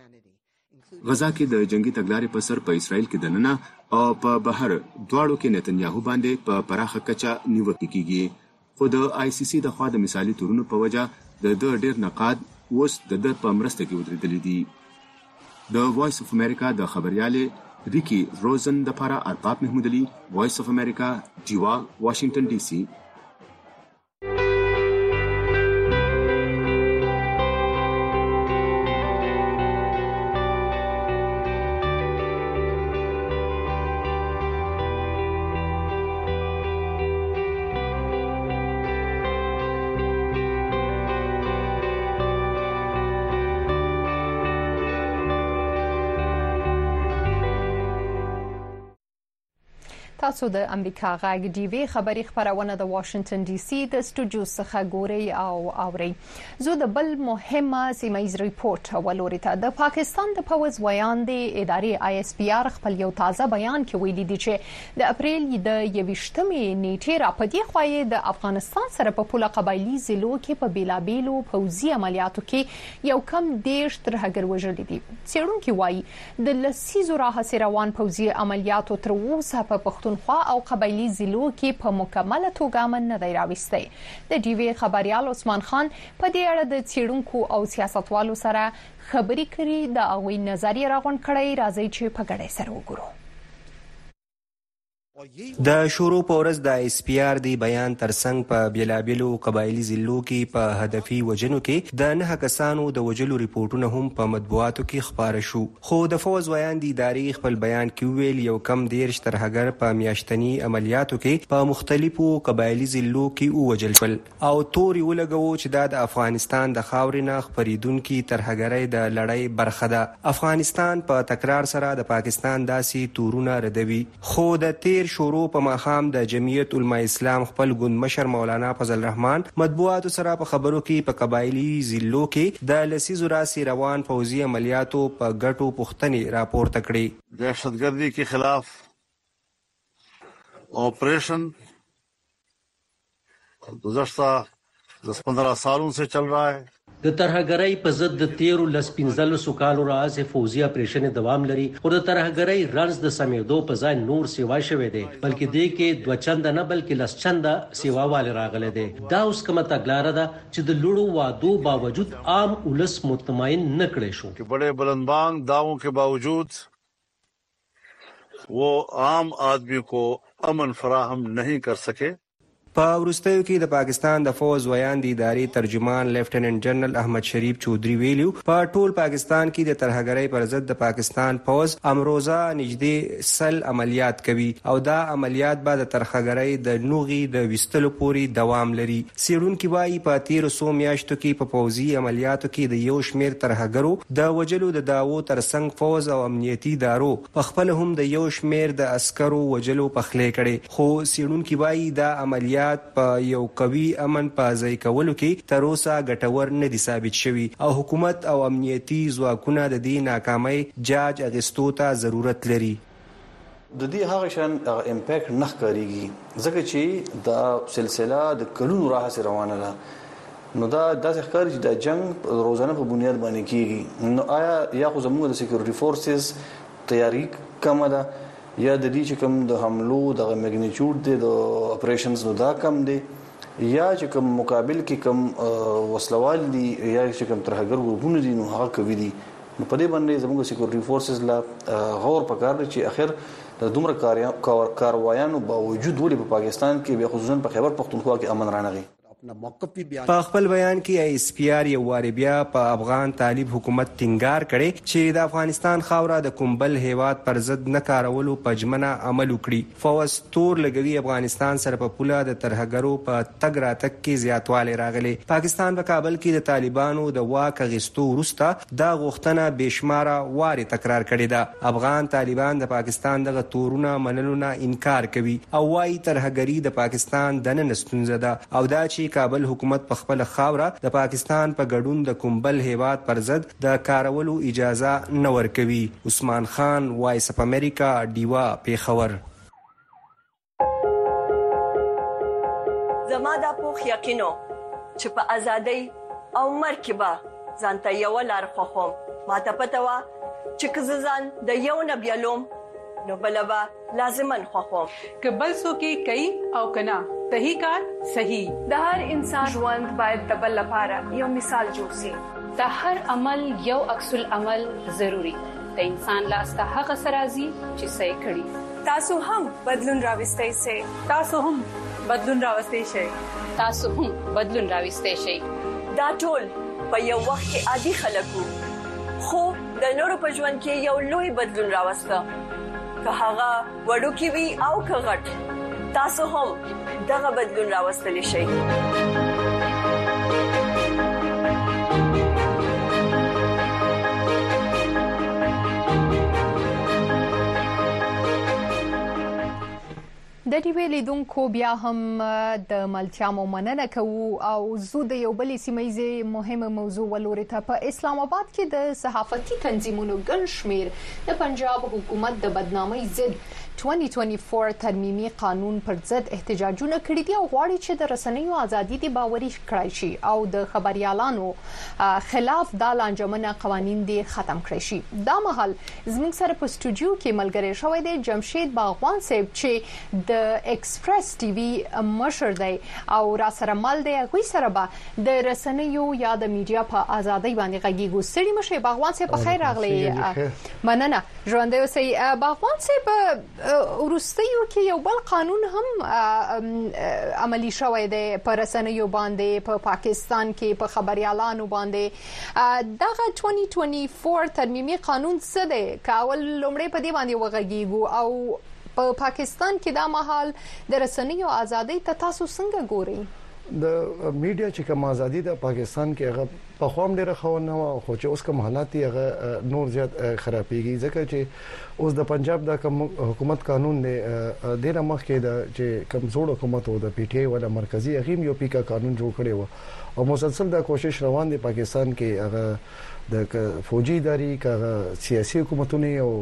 غزا کې د جنگي تګلارې په سر په اسرائیل کې دننه او په بهر دواړو کې نتنیاهو باندې په پراخه کچه نیوکه کیږي خو د آی سی سی د خوا د مثالي تورونو په وجه د د ډیر نقاد اوس د د په مرسته کې ودرېدل دي د وایس اف امریکا د خبريالي ریکی روزن د لپاره ارباب محمود علي وایس اف امریکا جیوا واشنگټن ډي سي تاسو د امریکا غاګ ډي وی خبري خبرونه د واشنگټن ډي سي د سټوډیو څخه ګوري او اوري. زه د بل مهمه سیمایز ریپورت ولوري ته د پاکستان د پوز ویان دی ادارې آی اس پی آر خپل یو تازه بیان کې ویلي دی چې د اپریل د یوشتمې نیټې راپدې خوای د افغانستان سره په پوله قبایلی ضلعو کې په بیلابیلو پوزي عملیاتو کې یو کم دیش تر هغه وژل دي. څېړونکو وایي د لسیزو راهسې روان پوزي عملیاتو تر اوسه په پښتونخوا او قبایلی ضلعو کې په مکمله توګه من نه دی راوستي. د ډي وی خبريال عثمان خان په دې اړه د څېړونکو او سیاستوالو سره خبري کړې د هغوی نظریه راغونډ کړي. راځي چې په ګډه سره وګورو. د شروع پورز د اس پی آر دی بیان ترڅنګ په بیلابیلو قبایلی ضلعو کې په هدفي وجنو کې د نه کسانو د وجلو ریپورتونه هم په مطبوعاتو کې خبره شو. خو د فوز ویان دی ادارې خپل بیان کې ویل یو کم دیرش تر هغه په میاشتنی عملیاتو کې په مختلفو قبایلی ضلعو کې وجل شول او توري ولګو چې د افغانستان د خاورې نه خبريدونکو تر هغه د لړۍ برخه ده. افغانستان په تکرار سره د پاکستان داسې تورونه ردوي. خو د تیر شروع په مقام د جمعیت علماء اسلام خپل ګوند مشر مولانا فضل الرحمن مطبوعاتو سره په خبرو کې په قبایلی ضلعو کې د لسیزو راسي روان فوزي عملیاتو په ګټو پښتني راپورته کړي. دهشتګردی के खिलाफ ऑपरेशन गुज़श्ता दस पंद्रह सालों से चल रहा है. د ترهګرۍ په ضد د تیرو لس پنځلو سکالو راز فوزي اپریشن دوام لري او د ترهګرۍ رنز د سمیدو په ځای نور سیوا شوه دي بلکې د کې دوه چند نه بلکې لس چند سیوا والي راغله دي. دا اوس کومه تګلاره ده چې د لړو وادو باوجود عام ولس مطمئن نه کړي شو कि बड़े बुलंदबांग दावों के बावजूद वो आम आदमी को अमन फराहम नहीं कर सके. په وروستیو کې د پاکستان د فوز ویان دی ادارې ترجمان لیفټیننټ جنرال احمد شریف چودري ویلو په ټول پاکستان کې د ترهګرۍ پر ضد د پاکستان فوز امروزه نږدې سل عملیات کوي او دا عملیات به د ترهګرۍ د نوغي د وستلو پوري دوام لري. سیړونکو وایي په تیر سو میاشتو کې په فوزي عملیاتو کې د یو شمیر ترهګرو د وجلو د داوو ترڅنګ فوز او امنیتي دارو په خپل هم د یو شمیر د عسکرو وجلو په خلې کړي. خو سیړونکو وایي دا عملیات په یو قوي امن په ځای کولو کې تر اوسه ګټور نه دي ثابت شوي او حکومت او امنیتي ځواکونه د دې ناکامۍ جاج اغستو ته ضرورت لري. د دې هغه شان امپیکټ نه ښکاریږي ځکه چې دا سلسله د کلونو راهسې روانه ده. نو دا داسې ښکاري چې د جنگ روزانه په بنیاد باندې کیږي. نو آیا یا خو زموږ د سکیورټي فورسز تیاری کم ده یا د دې چې کوم د حملو د میګنیچود د اپریشنز نو دا کم دي یا چې کوم مقابل کې کوم وسلوال دي یا چې کوم ترهګر ګروپونه دي نو هغه کوي دي. نو په دې باندې زموږ سکیورټي فورسز لا غور پکار دي چې اخر د دومره کاروایانو باوجود ولې په پاکستان کې به خصوصا په خیبر پختونخوا کې امن رانغی. په خپل بیان کې آی اس پی آر یو واری بیا په افغان طالب حکومت ټینګار کړي چې د افغانستان خاوره د کومبل هیواد پر ضد نه کارولو پجمنه عمل وکړي. فوز تور لګوي افغانستان سره په پوله د ترهګرو په تګ راتګ کې زیاتوالی راغلي. پاکستان په کابل کې د طالبانو د واک غستو وروسته دا غوښتنه بشماره واري تکرار کړې ده. افغان طالبان د پاکستان دغه تورونه منلو نه انکار کوي او وايي ترهګری د پاکستان د نن ستونزه ده او دا چې کابل حکومت په خپل خاوره د پاکستان په ګډون د کومبل هیواد پر ضد د کارولو اجازه نه ورکوي. عثمان خان، وایس اف امریکا، ډیوا، پیښور. زما د پوخ یقینو چې په ازادۍ او مرکبه ځانته یو لار خوخم ماته پته وا چې کززان د یو نبیلوم نو بلبا لازمن خوخم که بل سو کې کوي او کنا صحیح کار صحیح. د هر انسان ژوند باید د بل لپاره یو مثال جوړ شي. د هر عمل یو عکس العمل ضروری. د انسان لاس ته هغه سرازي چې صحیح کړي. تاسو هم بدلون راوستئ شئ. تاسو هم بدلون راوستئ شئ. تاسو هم بدلون راوستئ شئ. دا ټول په یو وخت کې عادي خلکو خو د نورو په ژوند کې یو لوی بدلون راوسته. که هغه وړوکی وي او که غټ تاسو هم دغه بدلون راوستلی شئ. د ټي وی لیدونکو بیا هم د ملتیا مننه کوو او زو د یو بل سیمایي مهمه موضوع ولوري ته په اسلام آباد کې د صحافتي تنظیمونو ګڼ شمیر د پنجاب حکومت د بدنامۍ ضد دوه هزار او دوه او ترمیمي قانون پر ضد احتجاجونه کړي دي او غواړي چې د رسنیو ازادي د باوري کړای شي او د خبريالانو خلاف د لانجمنه قوانين دي ختم کړي شي. دا مهال زموږ سره په استودیو کې ملګری شوی دی جمشید باغوان صاحب چې د ایکسپریس ټي وي مشر دی او را سره مل دی. غوي سره به د رسنیو یا د میډیا په ازادي باندې غږیږو. ستړي مشه باغوان صاحب په خیر راغلی. مننه ژوندې اوسئ. باغوان صاحب ورستیو کې یو بل قانون هم عملی شوی دی په رسنیو باندې په پا پاکستان کې په خبريالانو باندې. دغه دوه هزار او دوه او ترمیمي قانون څه دی؟ کاول لومړی په دې باندې وغږیږو او په پا پاکستان کې دا مهال د رسنیو ازادي ته تاسو څنګه ګورئ؟ د میډیا چې کوم ازادي د پاکستان کې هغه په خوام ډیره خونه او خو چې اوس کوم حالات هغه نور زیات خرابېږي ځکه چې اوس د پنجاب د حکومت قانون دی د رمخ کې د چې کمزور حکومت او د پی ټی آی ولا مرکزی اغیم یو پیکا قانون جوړ کړی و او مسلسل د کوشش روان دی پاکستان کې هغه د فوجي اداري کا سیاسي حکومتونه او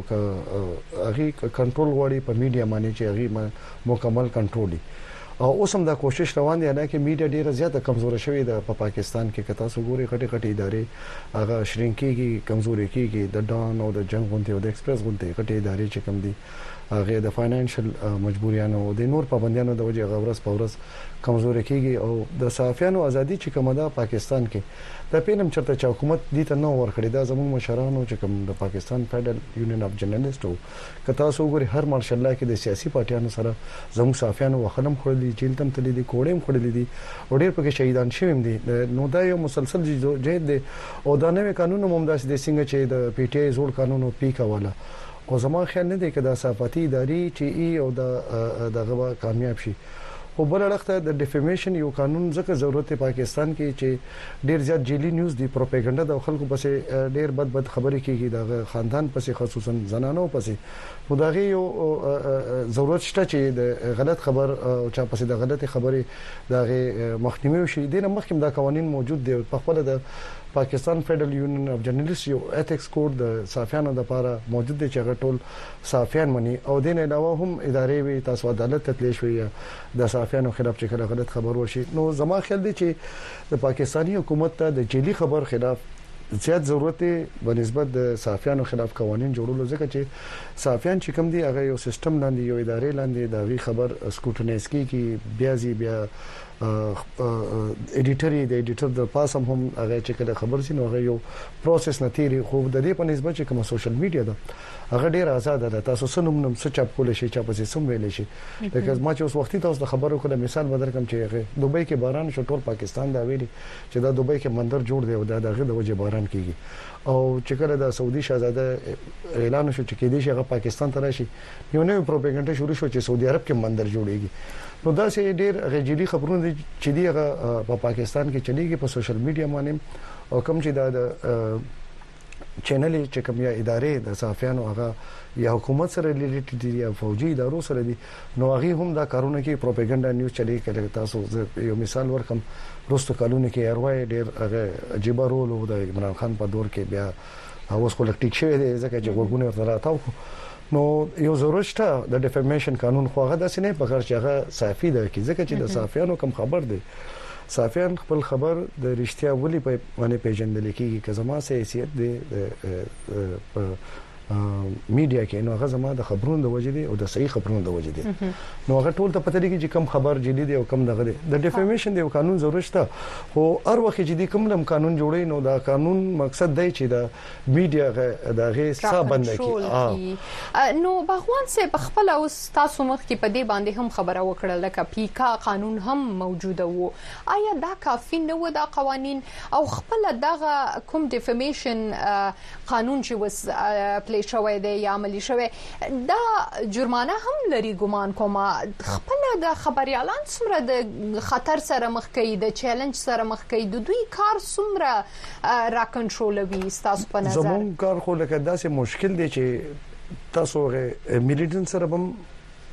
هغه کنټرول غواړي په میډیا باندې چې هغه مکمل کنټرول او اوس هم دا کوشش روان دي نه کې میډیا ډیره زیاته کمزوري شوې ده په پاکستان کې کته سګوري غټي غټي ادارې هغه شرینکيږي کمزوري کیږي د ډان او د جنگ غونډه او د ایکسپریس غونډه غټي ادارې چې کم دي هغه د فاینانشل مجبوریانو او د نور پابندیانو د وجه غورس پورس کمزوري کیږي او د صحافیانو ازادي چې کومه ده پاکستان کې د پینم چرته چې حکومت دي ته نو ورکړي دا زموږ مشرانو چې کوم د پاکستان فدرال یونین اف جرنالستو کته سوګوري هر مارشل الله کې د سیاسي پارټیانو سره زموږ صحافیانو وخلم خړلې جیل تم تللی دي کوړم خړلې دي او ډېر پکې شهیدان شوم دي نو دا یو مسلسل جهاد دی او دا نوې قانون ممداس دي څنګه چې د پی ټی آی زوړ قانون او پیکا والا او زما خیال نه دی چې د صحافتي اداري چې ای او د دغه کامیاب شي. او بل اړخته د ډیفیمیشن یو قانون ځکه ضرورت پاکستان کې چې ډیر زیات جیلی نیوز دی پروپاګاندا د خلکو پسې ډیر بد بد خبرې کیږي د خاندان پسې خصوصا زنانو پسې مداغي یو ضرورت شته چې د غلط خبر او چا پسې د غلطي خبرې دغه مخنیوي شي. د مخکې دا قوانين موجود دي په خپل د پاکستان فدرال یونین اف جرنالست یو ایتکس کوډ د صحافیانو لپاره موجود دی چې غټول صحافیان مني او دین علاوه هم ادارې وي تاسو عدالت تطلیع شوی د صحافیانو خلاف چې کله غلط خبر ورشي. نو زما خیال دی چې د پاکستانی حکومت ته د جیلی خبر خلاف زیات ضرورت دی بنسبت د صحافیانو خلاف قوانين جوړولو ځکه چې صحافیان چې کوم دي هغه یو سیستم لاندې یو ادارې لاندې د وی خبر سکوټنیز کی بیا زی بیا ایډیټری د ایډیټر د پاسم هم هغه چې کله خبر سي نو هغه یو پروسس نتیری خو د دې په نسبت چې کوم سوشل میډیا ده هغه ډیر آزاد ده تاسو سنوم نم څه چاپ کول شي چا پسې سم ویل شي. لکه ما چې اوس وختي تاسو د خبرو کله مثال بدر کوم چې هغه دوبۍ کې باران شو ټول پاکستان دا ویلي چې دا دوبۍ کې مندر جوړ دی او دا دغه د وجه باران کیږي او چې کله د سعودي شاهزاده اعلان شو چې کې دي چې هغه پاکستان ته راشي یو نوې پروپاګاندا شروع شو چې سعودي عرب کې مندر جوړیږي. نو دا سه ډیر غجلی خبرونه چې دی هغه په پاکستان کې چلیږي په سوشل میډیا باندې او کوم چې دا چینل چې کوم یا ادارې د صحافیانو هغه یا حکومت سره ریلیټډ دي یا فوجي ادارو سره دي نو هغه هم دا کارونه کې پروپاګاندا نیوز چلی کړي. تاسو یو مثال ورکم روستو کالونی کې اروای ډیر هغه عجیب رول و د عمران خان په دور کې بیا اوس کولیکټیک شوی دی ځکه چې ورګونه ورته راتاو نو یو ضرورت شته د ډیفیمیشن قانون خو هغه داسې نه پکړ چې هغه صحافي ده کې ځکه چې د صحافیانو کم خبر دي صحافیان خپل خبر د رښتیا ولي په باندې پیژندل کېږي که زما سه حیثیت دی په میډیا کې نو هغه زما د خبرونو د وجې دي او د صحیح خبرونو د وجې دي نو هغه ټول ته پته لګي چې کم خبر جدي دي او کم دغه دي د ډیفیمیشن دی قانون ضرورت شته خو هر وخت جدي کوم لم قانون جوړي نو دا قانون مقصد دی چې د میډیا دغه حساب بند کړي. نو باغوان صاحب خپل اوس تاسو مخ کې په دې باندې هم خبره وکړه لکه پیکا قانون هم موجوده وو آیا دا کافي نه و دا قوانين او خپل دغه کوم ډیفیمیشن قانون چې وس شوی دی یا عملی شوی دا جرمانه هم لري ګمان کوم خپل د خبريالان څومره د خطر سره مخ کوي د چیلنج سره مخ کوي د دوی کار څومره را کنټرولوي تاسو په نظر زمون کار خو لکه داسې مشکل دی چې تاسو غو میلیټن سره هم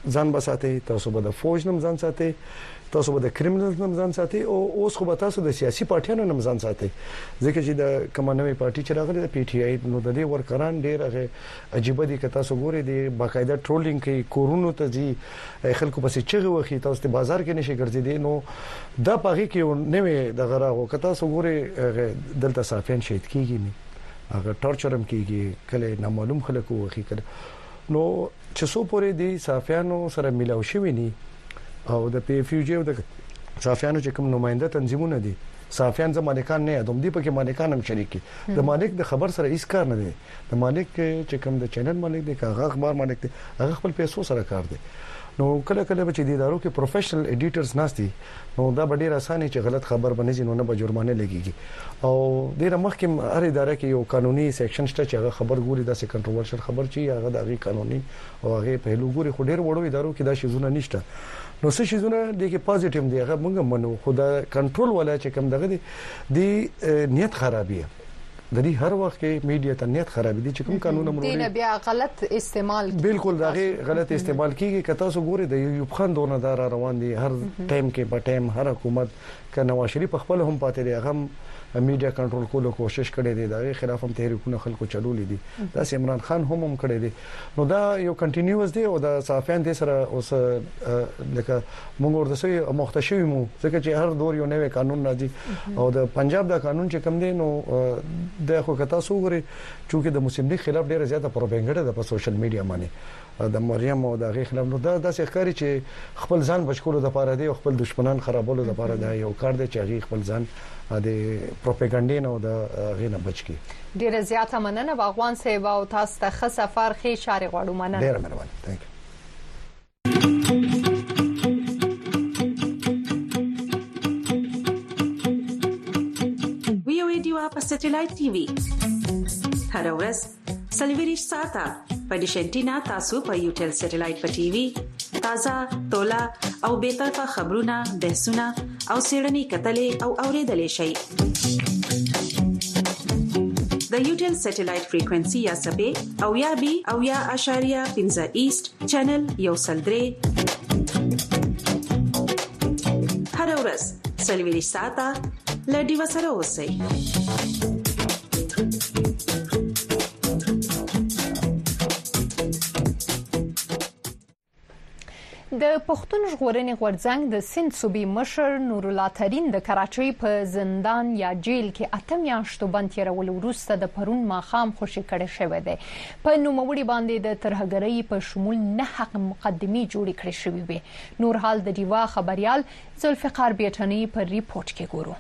ځان بساتئ، تاسو به د فوج نم ځان ساتئ، تاسو به د کریمینل نم ځان ساتئ او اوس خو به تاسو د سیاسي پارټیانو نم ځان ساتئ. ځکه چې د کمنوي پارټي چې راغلي د پی ټی آی نو د دې ورکران ډېر هغه عجیب دي که تاسو ګورئ د باقاعده ټرولینګ کوي، کورونو ته ځي، خلکو پسې چغه وخی، تاسو ته بازار کې نشي ګرځیدي. نو دا پاږي کې نوې د غراغو که تاسو ګورئ دلته صافین شهید کیږي نه، هغه ټورچرم کیږي، کله نامعلوم خلکو وخی کړه. نو چې څو پورې دي صافیانو سره ملاو شوی ني او د پی اف یو جی او د صافیانو چې کوم نماینده تنظیمونه دي، صافیان زموږ مالکان نه دوم دی په کې مالکان هم شریک دي. د مالک د خبر سره هیڅ کار نه دی. د مالک چې کوم د چینل مالک دی، هغه اخبار مالک دی، هغه خپل پیسو سره کار دی. نو کله کله چې د ادارو کې پروفیشنل ایډیټرز ناشتي، نو دا ډېر اسانه چې غلط خبر باندې نه به جرمانه لګيږي. او ډېر مخکې هر اداره کې یو قانوني سیکشن شته چې هغه خبر ګوري، دا سه کنټروورشل خبر چی هغه د هغه قانوني او هغه پهلو ګوري. خو ډېر وړو ادارو کې دا شیزونه نشته. نو څه شیزونه دي کې پازیټیو دی، هغه موږ منو. خو دا کنټرول ولا چې کوم دغه دی نیت خرابي د دې هر وخت کې میډیا ته نیت خراب دي چې کوم قانون امر دي بیا غلط استعمال کی. بالکل داغه غلط استعمال کیږي. کته سو ګوره د یوب خان دونه دار روان دي هر ټایم کې په ټایم هر حکومت ک نواز شریف خپل هم پاتې دی، هغه میډیا کنټرول کولو کوشش کړي دي، دغه خلاف هم تحریکونه خلکو چلولې دي، دا عمران خان هم هم کړي دي. نو دا یو کنټینیوس دی او د صافیان د سره اوس لکه موږ ورته سوي مختشوي مو ځکه چې هر دور یو نوې قانون راځي او د پنجاب دا قانون چې کوم دی نو د خو کتا سو غوري چې د مسلم لیگ خلاف ډیره زیاته پروپاګاندا ده په سوشل میډیا باندې د مریم او د غي خلاف. نو دا داسې ښکاری چې خپل ځان بچکولو د پاره دی او خپل دشمنان خرابولو د پاره دی، یو کار دی چې هغه خپل ځان د پروپاګاندا نه او د غینه بچکی. ډیره زیاته مننه باغوان صاحب او تاسو ته ښه سفر ښه شاري غواړو. مننه. ډیره مهرباني. ثانک یو. ویو ویډیو په سټلایټ ټي وي هر ورځ سلویریش ساته په ډیشنټینا تاسو په یوټل سټلایټ په ټي وي تازه تولا او به طرفه خبرونه، بحثونه او سیړنی کتلې او اوریدلې شي. د یوټل سټلایټ فریکوئنسي یا سبې او یا بي او یا اشاریه پنځه ایست چینل یو سلدري هر ورځ سلویریش ساته لډي وسره اوسئ. د پښتون ژغورنې غورځنګ د سند صوبې مشر نور الله ترين د کراچۍ په زندان یا جیل کې اته میاشتو بند تیرول وروسته د پرون ماښام خوشي کړي شوی دی. په نوموړي باندې د ترهګرۍ په شمول نه حق مقدمي جوړې کړې شوې وي. نور حال د دیوا خبريال ذوالفقار بیٹنی پر ریپورت کې ګورو.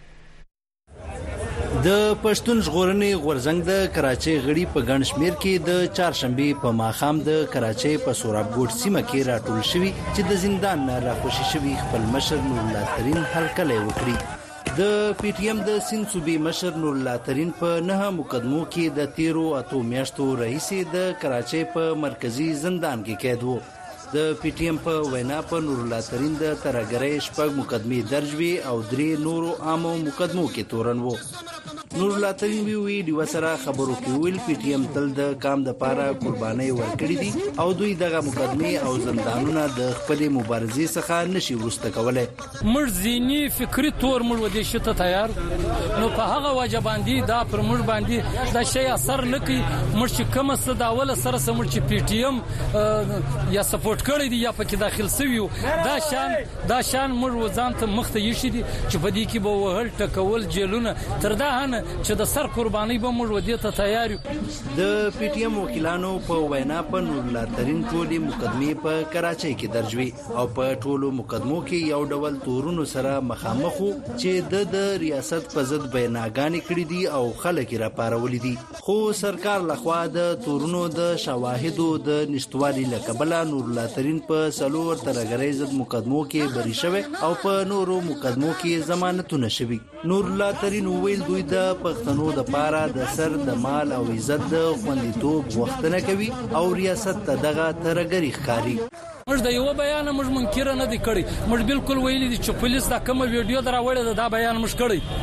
د پښتون ژغورنې غورځنګ د کراچۍ غړي په ګڼ شمیر کې د چهارشنبه په ماښام د کراچۍ په سورابګوټ سیمه کې راټول شوي چې د زندان نه راخوشي شوي خپل مشر نور الله ترين هرکلی وکړي. د پی ټی ایم د سند صوبې مشر نور الله ترين په نه مقدمو کې د تیرو اتو میاشتو رئیس د کراچۍ په مرکزی زندان کې قید وو. د پی ټی ایم په وینا په نور الله ترين د ترهګرۍ شپږ مقدمې درج وي او درې نورو عامو مقدمو کې تورن وو. نور الله ترين وی دی وسره خبرو کې ویل پی ټی ایم تل د کام د پاره قرباني ورکړي دي او دوی دغه مقدمې او زندانونه د خپل مبارزې څخه نشي ورسته کولای. مر زینی فکری تور مر ودی شته تیار نو په هغه واجبان دي دا پر مر باندې دا شی اثر نکي. مر چې کوم څه داول سره سمر چې پی ټی ایم یا سپورټ کړی دی یا پکې داخل سویو دا شان دا شان مر وزان ته مخته یشي دي چې په دې کې به وهل ټکول جیلونه تر دا نه چې د سر قرباني به موږ ودی ته تیار یو. د پی ټی ایم وکیلانو په وینا په نور الله ترين ټولې مقدمې په کراچۍ کې درج وي او په ټولو مقدمو کې یو ډول تورونو سره مخامخ وو چې د ریاست په ضد بیانګانې کړې دي او خلک را پارولې دي. خو سرکار لخوا د تورونو د شواهدو د نشټوالي لکبله نور الله ترين په سلور ترهګرۍ ضد مقدمو کې بری شوی او په نورو مقدمو کې ضمانتونه شوی. نور الله ترين ویل دوی د پښتنو د پاره د سر د مال او عزت د خوندیتوب وختنه کوي او ریاست ته دغه ترهګری ښکاری. موږ د یو بیان موږ منکر نه دی کړی. موږ بالکل ویلي دي چې پولیس دا کوم ویډیو دراوړې دا بیان موږ کړی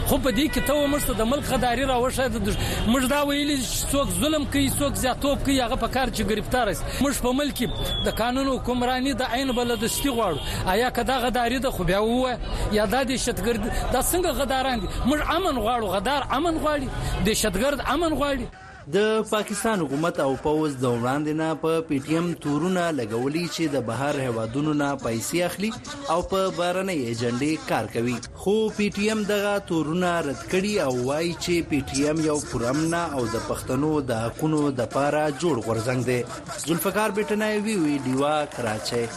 خو په دې کې ته ومرسته د ملک غداري راوښه د موږ دا ویلي څوک ظلم کوي څوک زیاتوب کوي هغه په کار چې گرفتار شي موږ په ملک د قانون حکمرانی د عین بلدستي غواړو آیا کدا غداري د خو بیا وه یا د دهشتګرد د څنګه غداران دي موږ امن غواړو غدار امن غواړي دهشتګرد امن غواړي د پاکستان حکومت او پوز د وړاندې نه په پی ټی ایم تورونه لګولي چې د بهر هوادونو نه پیسې اخلي او په بهرنۍ ایجنډې کار کوي خو پی ټی ایم دغه تورونه رد کړي او وایي چې پی ټی ایم یو پرامن او د پښتنو د حقونو د پاره جوړ غورځنګ دی ذوالفقار بیٹنای وی وی دیوا کراچي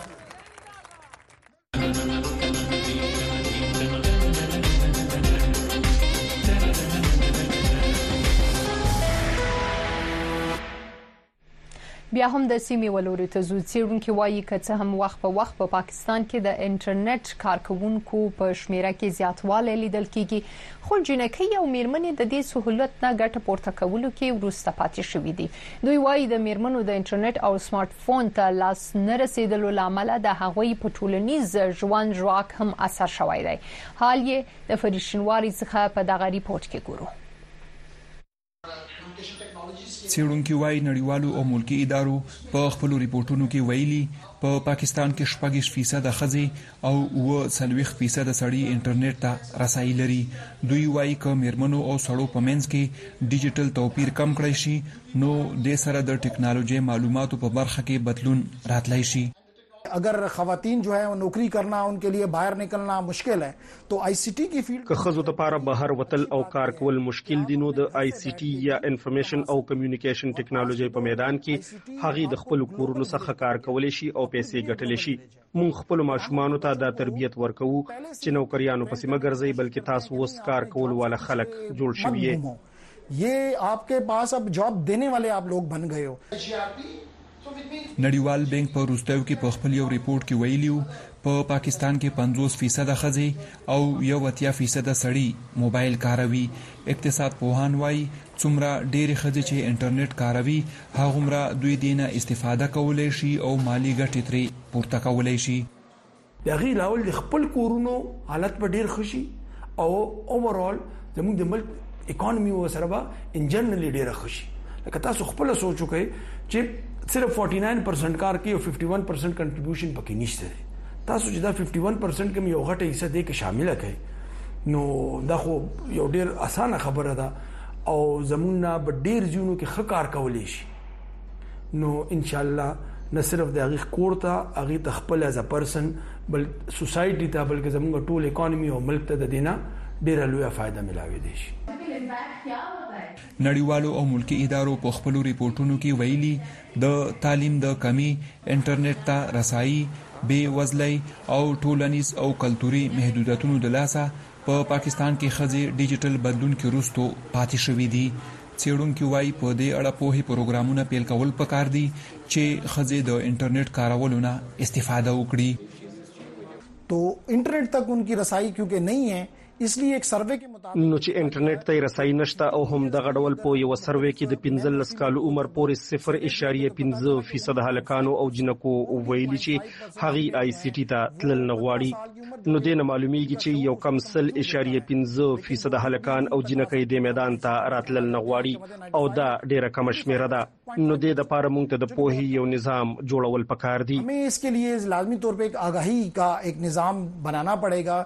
بیا هم د سیمې ولوري ته ځو څېړونکي وایي که څه هم وخت په وخت په پاکستان کې د انټرنیټ کارکونکو په شمیره کې زیاتوالی لیدل کیږي خو جنکۍ او میرمنې د دې سہولت نه ګټه پورته کولو کې وروسته پاتې شوي دي دوی وایي د میرمنو د انټرنیټ او سمارټ فون ته لاس نه رسیدلو لامل د هغوی په ټولنیز ژوند ژواک هم اثر شوی دی حال یې د فریشنواري څخه په دغه ریپورت کې ګورو څېړونکي وايي نړیوالو او ملکي ادارو په خپل ریپورتونو کې ویلي په پاکستان کې شپږ فیصد ښځې او اووه څلوېښت فیصد سړي انټرنیټ ته رسایي لري دوی وايي که میرمنو او سړو په منځ کې ډیجیټل توپیر کم کړی شي نو د سره د ټکنالوژي معلوماتو په برخه کې بدلون راتلی شي अगर खवातीन जो है वो नौकरी करना उनके लिए बाहर निकलना मुश्किल है तो आईसीटी की फील्ड که خزو ته پاره بهر وتل او کار کول مشکل دي نو د آی سی ټي یا انفارمیشن او کمیونیکیشن ټکنالوژي په میدان کې هغه د خپل کورونو څخه کار کولای شي او پیسې ګټلی شي مونږ خپل ماشومان ته د تربیت ورکو چې نوکریانو پسې مګرځي بلکې تاسو وس کار کول والا خلک جوړ شوي ये आपके पास अब जॉब देने वाले आप लोग बन गए हो نړیوال بانک په روستیو کې په خپل یو ریپورت کې ویلیو په پاکستان کې پنځوس فیصد ښځې او یو اتیا فیصد سړي موبایل کاروي اقتصاد پوهان وایي څومره ډېرې ښځې چې انټرنیټ کاروي هغومره دوی دینه استفاده کولی شي او مالی ګټې ترې پورته کولی شي د هغې لاول د خپل کورونو حالت به ډېر ښه شي او اوورال زموږ د ملک اکانومي ورسره به ان جنرالي ډېره ښه شي لکه تاسو خپله سوچ وکئ چې صرف فورټي ناین پرسنټ کار کوي او ففټي ون پرسنټ کنټریبیوشن پکې نشته دی تاسو چې دا ففټي ون پرسنټ کې یو غټه حصہ دی کې شامل کړئ نو دا خو یو ډیر اسانه خبره ده او زمونږ به ډیر ځینو کې ښه کار کولی شي نو ان شاء الله نه صرف د هغې کور ته هغې ته خپل ایز ا پرسن بل سوسایټي ته بلکې زمونږ ټول اکانومي او ملک ته د دې نه ډیره لویه فایده ملاویدلی شي نړیوالو او ملکی ادارو په خپل ریپورتونو کې ویلي د تعلیم د کمی انټرنیټ ته رسایي بې وزلۍ او ټولنیز او کلتوري محدودیتونو د لاسه په پاکستان کې ښځې ډیجیټل بدلون کې وروستو پاتې شوي دي څېړونکي وایي په دې اړه پوهې پروګرامونه پیل کول پکار دي چې ښځې د انټرنیټ کارولو نه استفاده وکړي تو انټرنیټ تک انکی رسائی کیونکہ نہیں ہے اسلیے ایک سروے کے مطابق نو چې انټرنیټ ته رسائی نشته او هم د غډول په یو سروې کې د پنځلس کالو عمر پورې صفر اشاریه پنځه فیصد هلکانو او جنکو ویلي چې هغه آی سی ټي ته تلل نه غواړي نو دینه معلومیږي چې یو کم سل اشاریه پنځه فیصد هلکان او جنکې د میدان ته راتلل نه غواړي او دا ډیره کم شمیره ده نو د لپاره موږ ته د پوهې یو نظام جوړول پکار دي हमें इसके लिए लाजमी तौर पे एक आगाही का एक निजाम बनाना पड़ेगा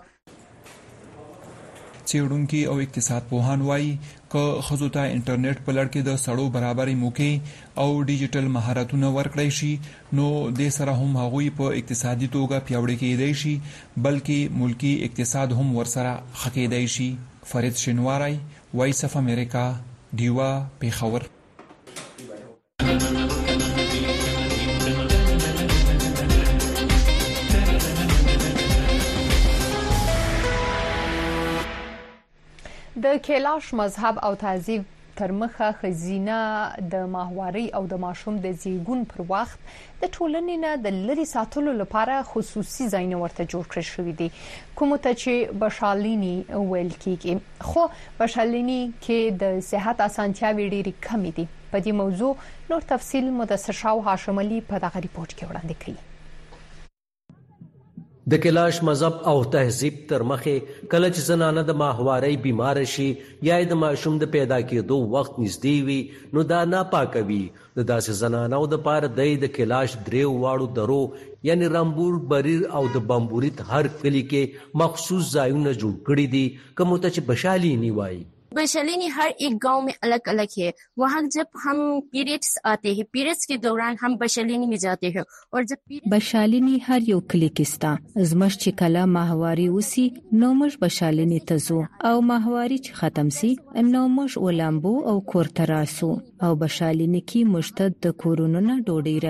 څېړونکي او اقتصاد پوهان وایي که ښځو ته انټرنیټ په لړ کې د سړو برابرې موقع او ډیجیټل مهارتونه ورکړی شي نو د سره هم هغوی په اقتصادي توګه پیاوړي کېدای شي بلکې ملکی اقتصاد هم ورسره ښه کېدای شي فرید شینواری وایس اف امریکا ډیوا پیښور د کیلاش مذهب او تهذیب تر مخه خزینه د ماهواري او د ماشوم د زیږون پر وخت د ټولنې نه د لری ساتلو لپاره خصوصي ځایونه ورته جوړ کړی شوی دي کوم ته چې بشالینی ویل کیږي خو بشالینی کې د صحت اسانتیاوې ډېرې کمې دي په دې موضوع نور تفصیل مدثر شاه هاشم علي په دغه ریپورت کې وړاندې کړي د کلاش مذهب او تهذیب تر مخه کله چې زنانه د ماهواري بیمار شي یا د ماشوم د پیدا کېدو وخت نږدې وي نو دا ناپاکه وي. د داسې زنانو د پاره د کلاش دریو واړو درو یعنی رامبور بریر او د بمبوریت هر کلی کې مخصوص ځایونه جوړ کړي دي کوم ته چې بشالینی وایي. बशालिनी हर एक गांव में अलग अलग है. वहाँ जब हम पीरियड्स आते हैं, पीरियड्स के दौरान हम बशालिनी में जाते हैं और जब बशालिनी हर یو کلی کې ستا زمش چې کله ماهواري وسی نو مش بشالینی تزو او ماهواري چې ختم سي نو مش ولامبو او کورتراسو او بشالینی کې مشتد د کورونو نه ډوډۍ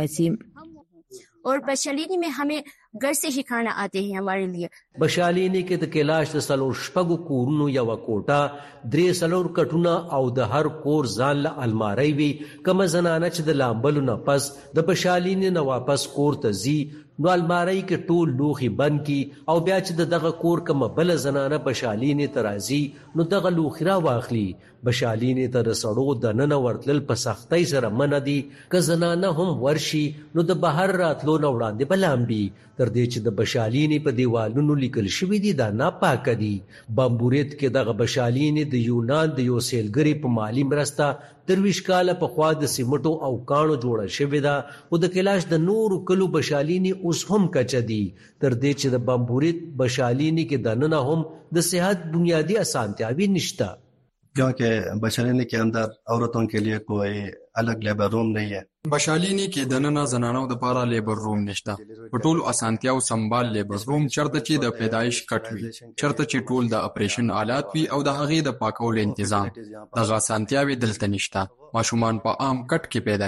راځي और बशालिनी में हमें घर से ही खाना आते हैं हमारे लिए. बशालिनी کې د کلاش د سلور شپږو کورونو یو کوټه درې سلور کټونه او د هر کور ځان له الماری وي. کوم زنانه چې د لامبلو نه پس د بشالینی نه واپس کور ته ځي نو الماری کې ټول لوخي بند کی او بیا چې دغه کور کوم بل زنانه بشالینی ترازی نو دغه لوخي را واخلي. بشالینی تر سړو د نن ورتل په سختۍ سره من دي که زنانه هم ورشي نو د بهر راتلو نه وړاندې بلامبي تر دې چې د بشالینی په دیوالونو لیکل شوی دي دا ناپاک دي. بمبوریت کې دغه بشالینی د یونان د یو سیلګری په مالی مرسته درویش کاله په خوا د سیمټو او کانو جوړه شوې ده او د کلاش د نورو کلو بشالینی اوس هم کچ دي تر دې چې د بمبوریت بشالینی کې دننه هم د صحت بنیادی اسانتیاوی نشته. क्योंकि बशालिनी के अंदर औरतों के लिए कोई अलग लेबर रूम नहीं है. बशालिनी کې د نن زنانو د پاره لیبر روم نشته. په ټول اسانتیاو سمبال لیبر روم چرته چې د پیدایش کټ وي، چرته چې ټول د اپریشن آلات وي او د هغې د پاکولو تنظیم. دغه اسانتیاوې دلته نشته. ماشومان په عام کټ کې پیدا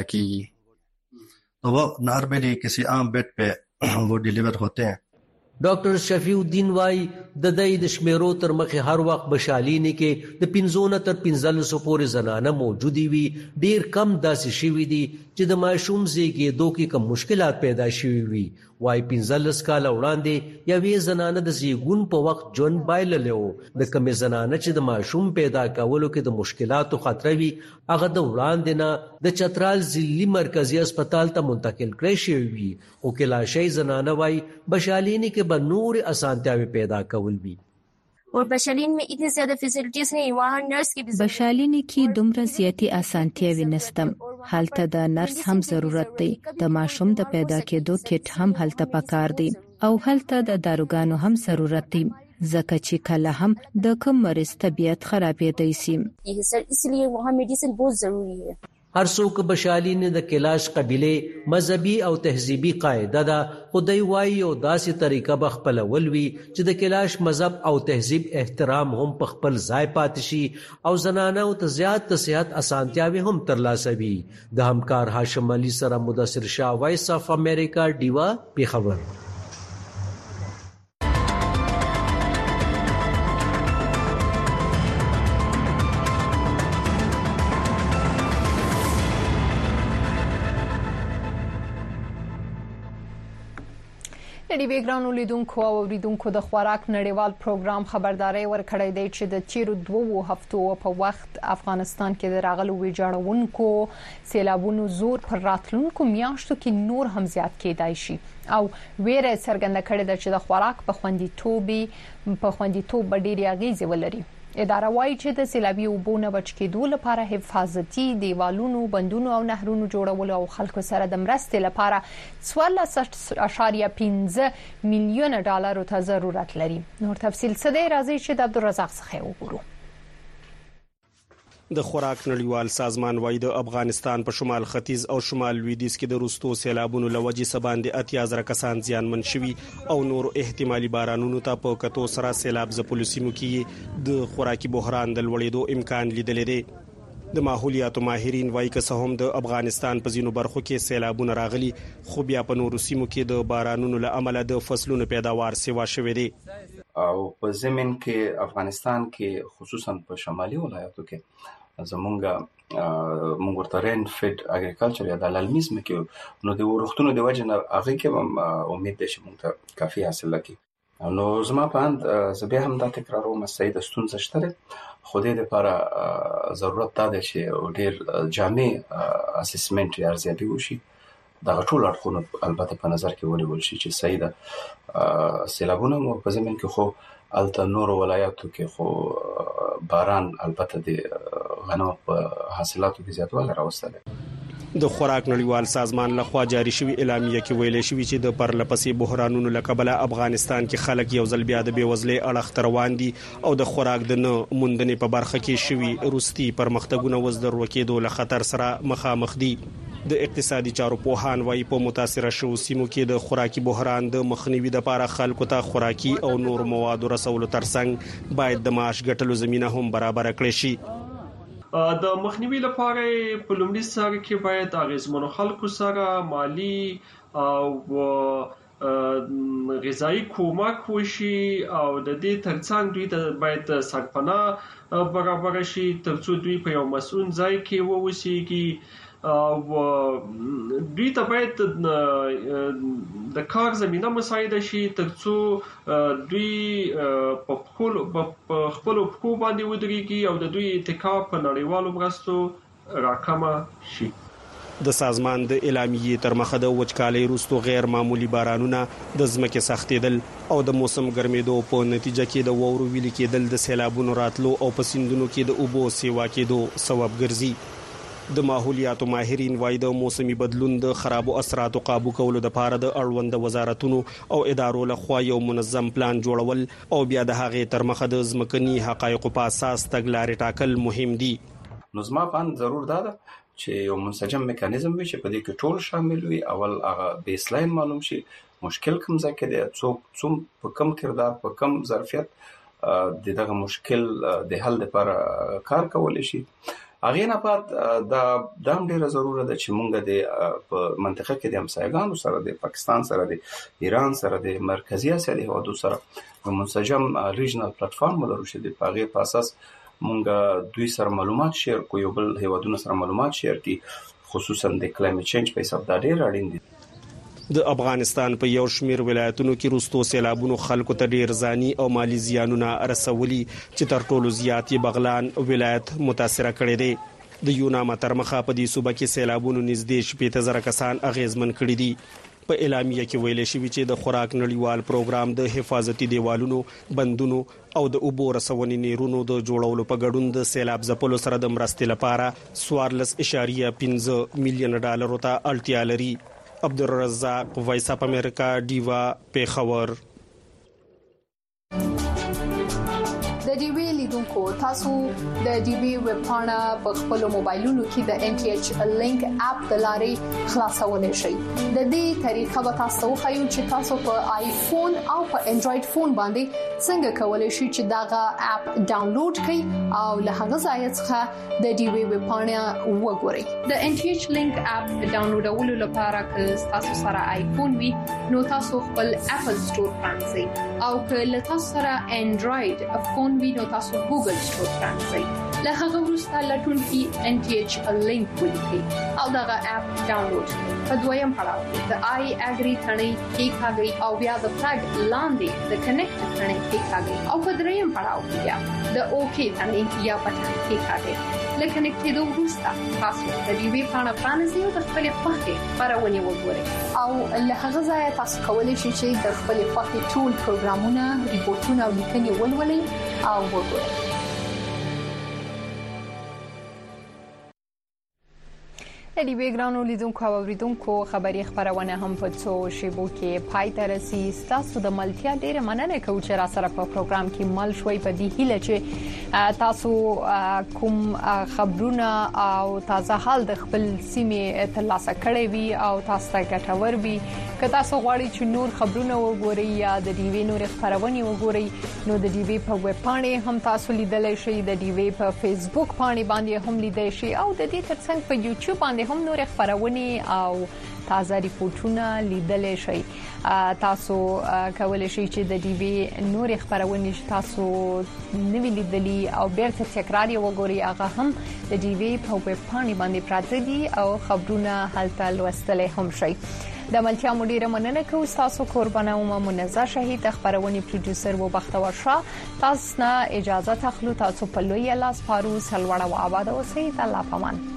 کیږي. वो नॉर्मली किसी आम बेड पे वो डिलीवर होते हैं. ډاکټر شفیع الدین وای د دې د شمیرو تر مخه هر وخت بشالینی کې د پنځونه تر پنځلسو پورې زنانه موجودي وي. ډیر کم داسې شوي دي چې د ماشوم زیږېدو کې کوم مشکلات پیدا شوي وي. وای پنځلس کاله وړاندې یوې زنانه د زیږون په وخت جون بایللی و. د کومې زنانه چې د ماشوم پیدا کولو کې د مشکلاتو خطر وي هغه د وړاندې نه د چترال ضلعي مرکزی هسپتال ته منتقل کړی شوی وي. خو کلاشی زنانه وای بشالینی کې به نور اسانتیاوې پیدا کول وي. और बशालिनी में इतनी ज्यादा फैसिलिटीज नहीं. वहाँ नर्स की भी बशालिनी کې دومره زیاتې اسانتیاوې نشته. هلته د نرس هم ضرورت دی. د ماشوم د پیدا کېدو کټ هم هلته پکار دی او هلته د داروګانو هم ضرورت دی ځکه چې کله هم د کوم مریض طبیعت خرابېدای شي. इसलिए वहाँ मेडिसिन बहुत जरूरी है. هر څوک بشالینی د کلاش قبیله مذهبي او تهذیبي قاعده ده. خدای وایي او داسې طریقه بخپل ولوي چې د کلاش مذهب او تهذیب احترام هم په خپل ځای پاتې شي او زنانه او ته زیات صحت اسانتیاوي هم ترلاسه وي. د همکار هاشم علي سره مدثر شاه وایس اف امریکا ډیوا پیښور. د ویګرانو لیدونکو او اوریدونکو د خوراک نړیوال پروګرام خبرداري ورکړی دی چې د تیرو دوو هفتو په وخت افغانستان کې د راغلو ویجاړونکو سیلابونو زور پر راتلونکو میاشتو کې نور هم زیات کېدای شي او ویره څرګنده کړې ده چې د خوراک په خوندیتوب په خوندیتوب ډېرې اغیزې ولري. اداره وايي چې د سیلابي اوبو نه بچ کېدو لپاره حفاظتي دیوالونو، بندونو او نهرونو جوړولو او خلکو سره د مرستې لپاره څوارلس اعشاریه پنځه میلیونه ډالرو ته ضرورت لري. نور تفصیل څه دی راځي چې د عبدالرزاق څخه وګورو. د خوراک نړیوال سازمان وايي د افغانستان په شمال ختیځ او شمال لویدیځ کې د روستو سیلابونو لوجې سباندې اتیا زره کسان زیانمن شوي او نور احتمالي بارانونو ته په کتو سره سیلاب ځپلو سیمو کې د خوراکي بحران د لوړېدو امکان لیدل دي. د ماحولیاتو ماهرین وايي که څه هم د افغانستان په ځینو برخو کې سیلابونه راغلي خو بیا په نورو سیمو کې د بارانونو له امله د فصلونو پیداوار سیوا شوې دي. او په زمين کې افغانستان کې خصوصا په شمالي ولایتو کې زمونږ مونږ ورته رین فیډ اګریکلچر یا د لالمیزم کې نو د ورختونو د وجه نه هغه کې امید ده چې مونږ ته کافي حاصل لکې. نو زما په اند زه به هم دا تکراروم چې د ستونزه شته خو دې لپاره ضرورت ده چې ډېر جامع اسسمنت یا ارزیابي وشي د ټول اړخونو البته په نظر کې ونیول شي چې صحیح ده. سیلابونه مو په زمين کې خو الته نور ولایاتو کې خو باران البته د غنمو په حاصلاتو کې زیاتوالی راوستل. د خوراک نړیوال سازمان لخوا جاری شوی اعلامیه کې ویل شوی چې د پرلپسې بحرانونو لکبله افغانستان کې خلک یو ځل بیا د بیوزلۍ اړخ ته روان دي او د خوراک د نه موندنې په برخه کې شوی روستي پرمختګونه وز د ورکېدو له خطر سره مخامخ دي. د اقتصادي چارو پوهان وايي په متاثره شو سیمو کې د خوراکي بحران د مخنیوي لپاره خلکو ته خوراکي او نور مواد رسولو ترڅنګ باید د معاش ګټلو زمينه هم برابر کړي شي. د مخنیوي لپاره په لومړي سر کې باید اغیزمنو خلکو سره مالی او غذایی کومک وشي او د دې ترڅنګ دوی ته باید سرپناه برابر شي ترڅو دوی په یو مسؤل ځای کې ووسیږي او دوی ته باید د کار زمينه مساعده شي ترڅو دوی په خپل په خپل حقوق باندې ودرېږي او د دوی اتکا په نړیوالو مرستو راکمه شي. د سازمان د اعلامیې تر مخه د وچکالۍ وروسته غیر معمولی بارانونه د ځمکې سختېدل او د موسم ګرمېدو په نتیجه کې د وورو ویلي کېدل د سیلابونو راتلو او په سیندونو کې د اوبو سیوا کېدو سبب ګرځي. د ماحولیاتو ماهرین وايي د موسمي بدلون د خرابو اثراتو قابو کولو لپاره د اړوند وزارتونو او ادارو لخوا یو منظم پلان جوړول او بیا د هغې تر مخه د ځمکني حقایقو په اساس تګلارې ټاکل مهم دي. نو زما په ضرور ده چې یو منسجم میکانیزم وي چې په دې کې ټول شامل وي. اول هغه بیس لاین معلوم شي مشکل کوم ځای کې دی، څوک څوم په کم کردار په کم ظرفیت د دغه مشکل د حل لپاره کار کول شي. هغه نه بعد دا دام ډیره ضروره ده چې مونږ د په منطقه کې د همسایګانو سره د پاکستان سره د ایران سره د مرکزی اسیا د هیوادو سره منسجم ریجنل پلیټفارم ولرو چې د پاغه په اساس مونږ دوی سره معلومات شیر کوو، یو بل هیوادونو سره معلومات شیر کی خصوصا د کلایمټ چینج په حساب دا ډیر اړین دي. د افغانستان په یو شمیر ولایتونو کې روستو سیلابونو خلکو ته ډیر ځاني او مالی زیانونه رسولي چې تر ټولو زیات یې بغلان ولایت متاثر کړی دی. د یوناما تر مخه په دې صوبه کې سیلابونو نږدې شپږ زره کسان اغیزمن کړي دي. په اعلامیه کې ویل شوی چې د خوراک نړیوال پروګرام د حفاظتي دیوالونو، بندونو او د اوبو رسونې نیرونو د جوړولو په ګډون د سیلاب ځپلو سره د مرستې لپاره څوارلس اعشاریه پنځه میلیون ډالرو ته اړتیا لري. عبدالرزاق وایس اپ امریکا ډیوا پیښور. د ډي وی لیدونکو تاسو د ډي وی ویب پاڼه په خپل موبایلونو کې د ان ټي ایچ لینک اپ د لارې خلاصولای شئ. د دې طریقه به تاسو خو چې تاسو په آیفون او په انډراید فون باندې څنګه کولای شئ چې داغه اپ ډاونلوډ کړئ او له هغه ځای څخه د ډي وی ویب پاڼه وګورئ. د ان ټي ایچ لینک اپ ډاونلوډولو لپاره که تاسو سره آیفون وي نو تاسو خپل اپل سٹور پرانځئ او که تاسو سره انډراید فون وینو تاسو ګوګل سٹور پرانځئ. له هغه وروسته لټون کې ان ټي ایچ لینک ولیکئ او دغه اپ ډاونلوډ کړئ. په دویم پړاو کې د آی اګری ثنې کې کاږي او بیا د فلګ لاندې د کنیکټ ثنې کې کاږي او په دریم پړاو کې بیا د اوکی ثنې یا بټن کې کاږي. لکه کنیکټ دوه وروسته تاسو د دې وی پاڼه پرانځئ او د خپل خوښې خبرونه وګورئ او له هغه ځای تاسو کولی شئ چې د خپل خوښې ټول پروګرامونه، ریپورتونه او لیکنې ولولئ او وګورئ. د دې بیګرانو لیدونکو او اوریدونکو خبري خبرونه هم په څو شیبو کې پای ته رسي. تاسو د ملتیا ډیره مننه کوم چې را سره په پروګرام کې مل شوي. په دې هیله چې تاسو کوم خبرونه او تازه حال د خپل سیمې ترلاسه کړئ وي او تاسو ته ګټور وي. که تاسو غواړئ چې نور خبرونه وګورئ یا د ډي وی نور خبرونه وګورئ نو د ډي وی په ویب پاڼه هم تاسو لیدلای شئ. د ډي وی په فیسبوک باندې باندې هم لیدای شئ او د دې ترڅنګ په یوټیوب باندې هم نور خبرونه او تازه ریپورتونه لیدلای شئ. تاسو کولای شئ چې د ډي وی نور خبرونه تاسو نوی لیدلی او بیرته تکرار یې وګورئ. هغه هم د ډي وی په ویب پاڼه باندې پراته دي او خبرونه هلته لوستلای هم شئ. د ملتیا مدیر مننه کوم تاسو قربانه او منزه شهید خبرونه پروډوسر و بختور شاه. تاسو نه اجازه تخلو تاسو په لوی لاس پارو سلوړه و آباد اوسئ. الله پامان.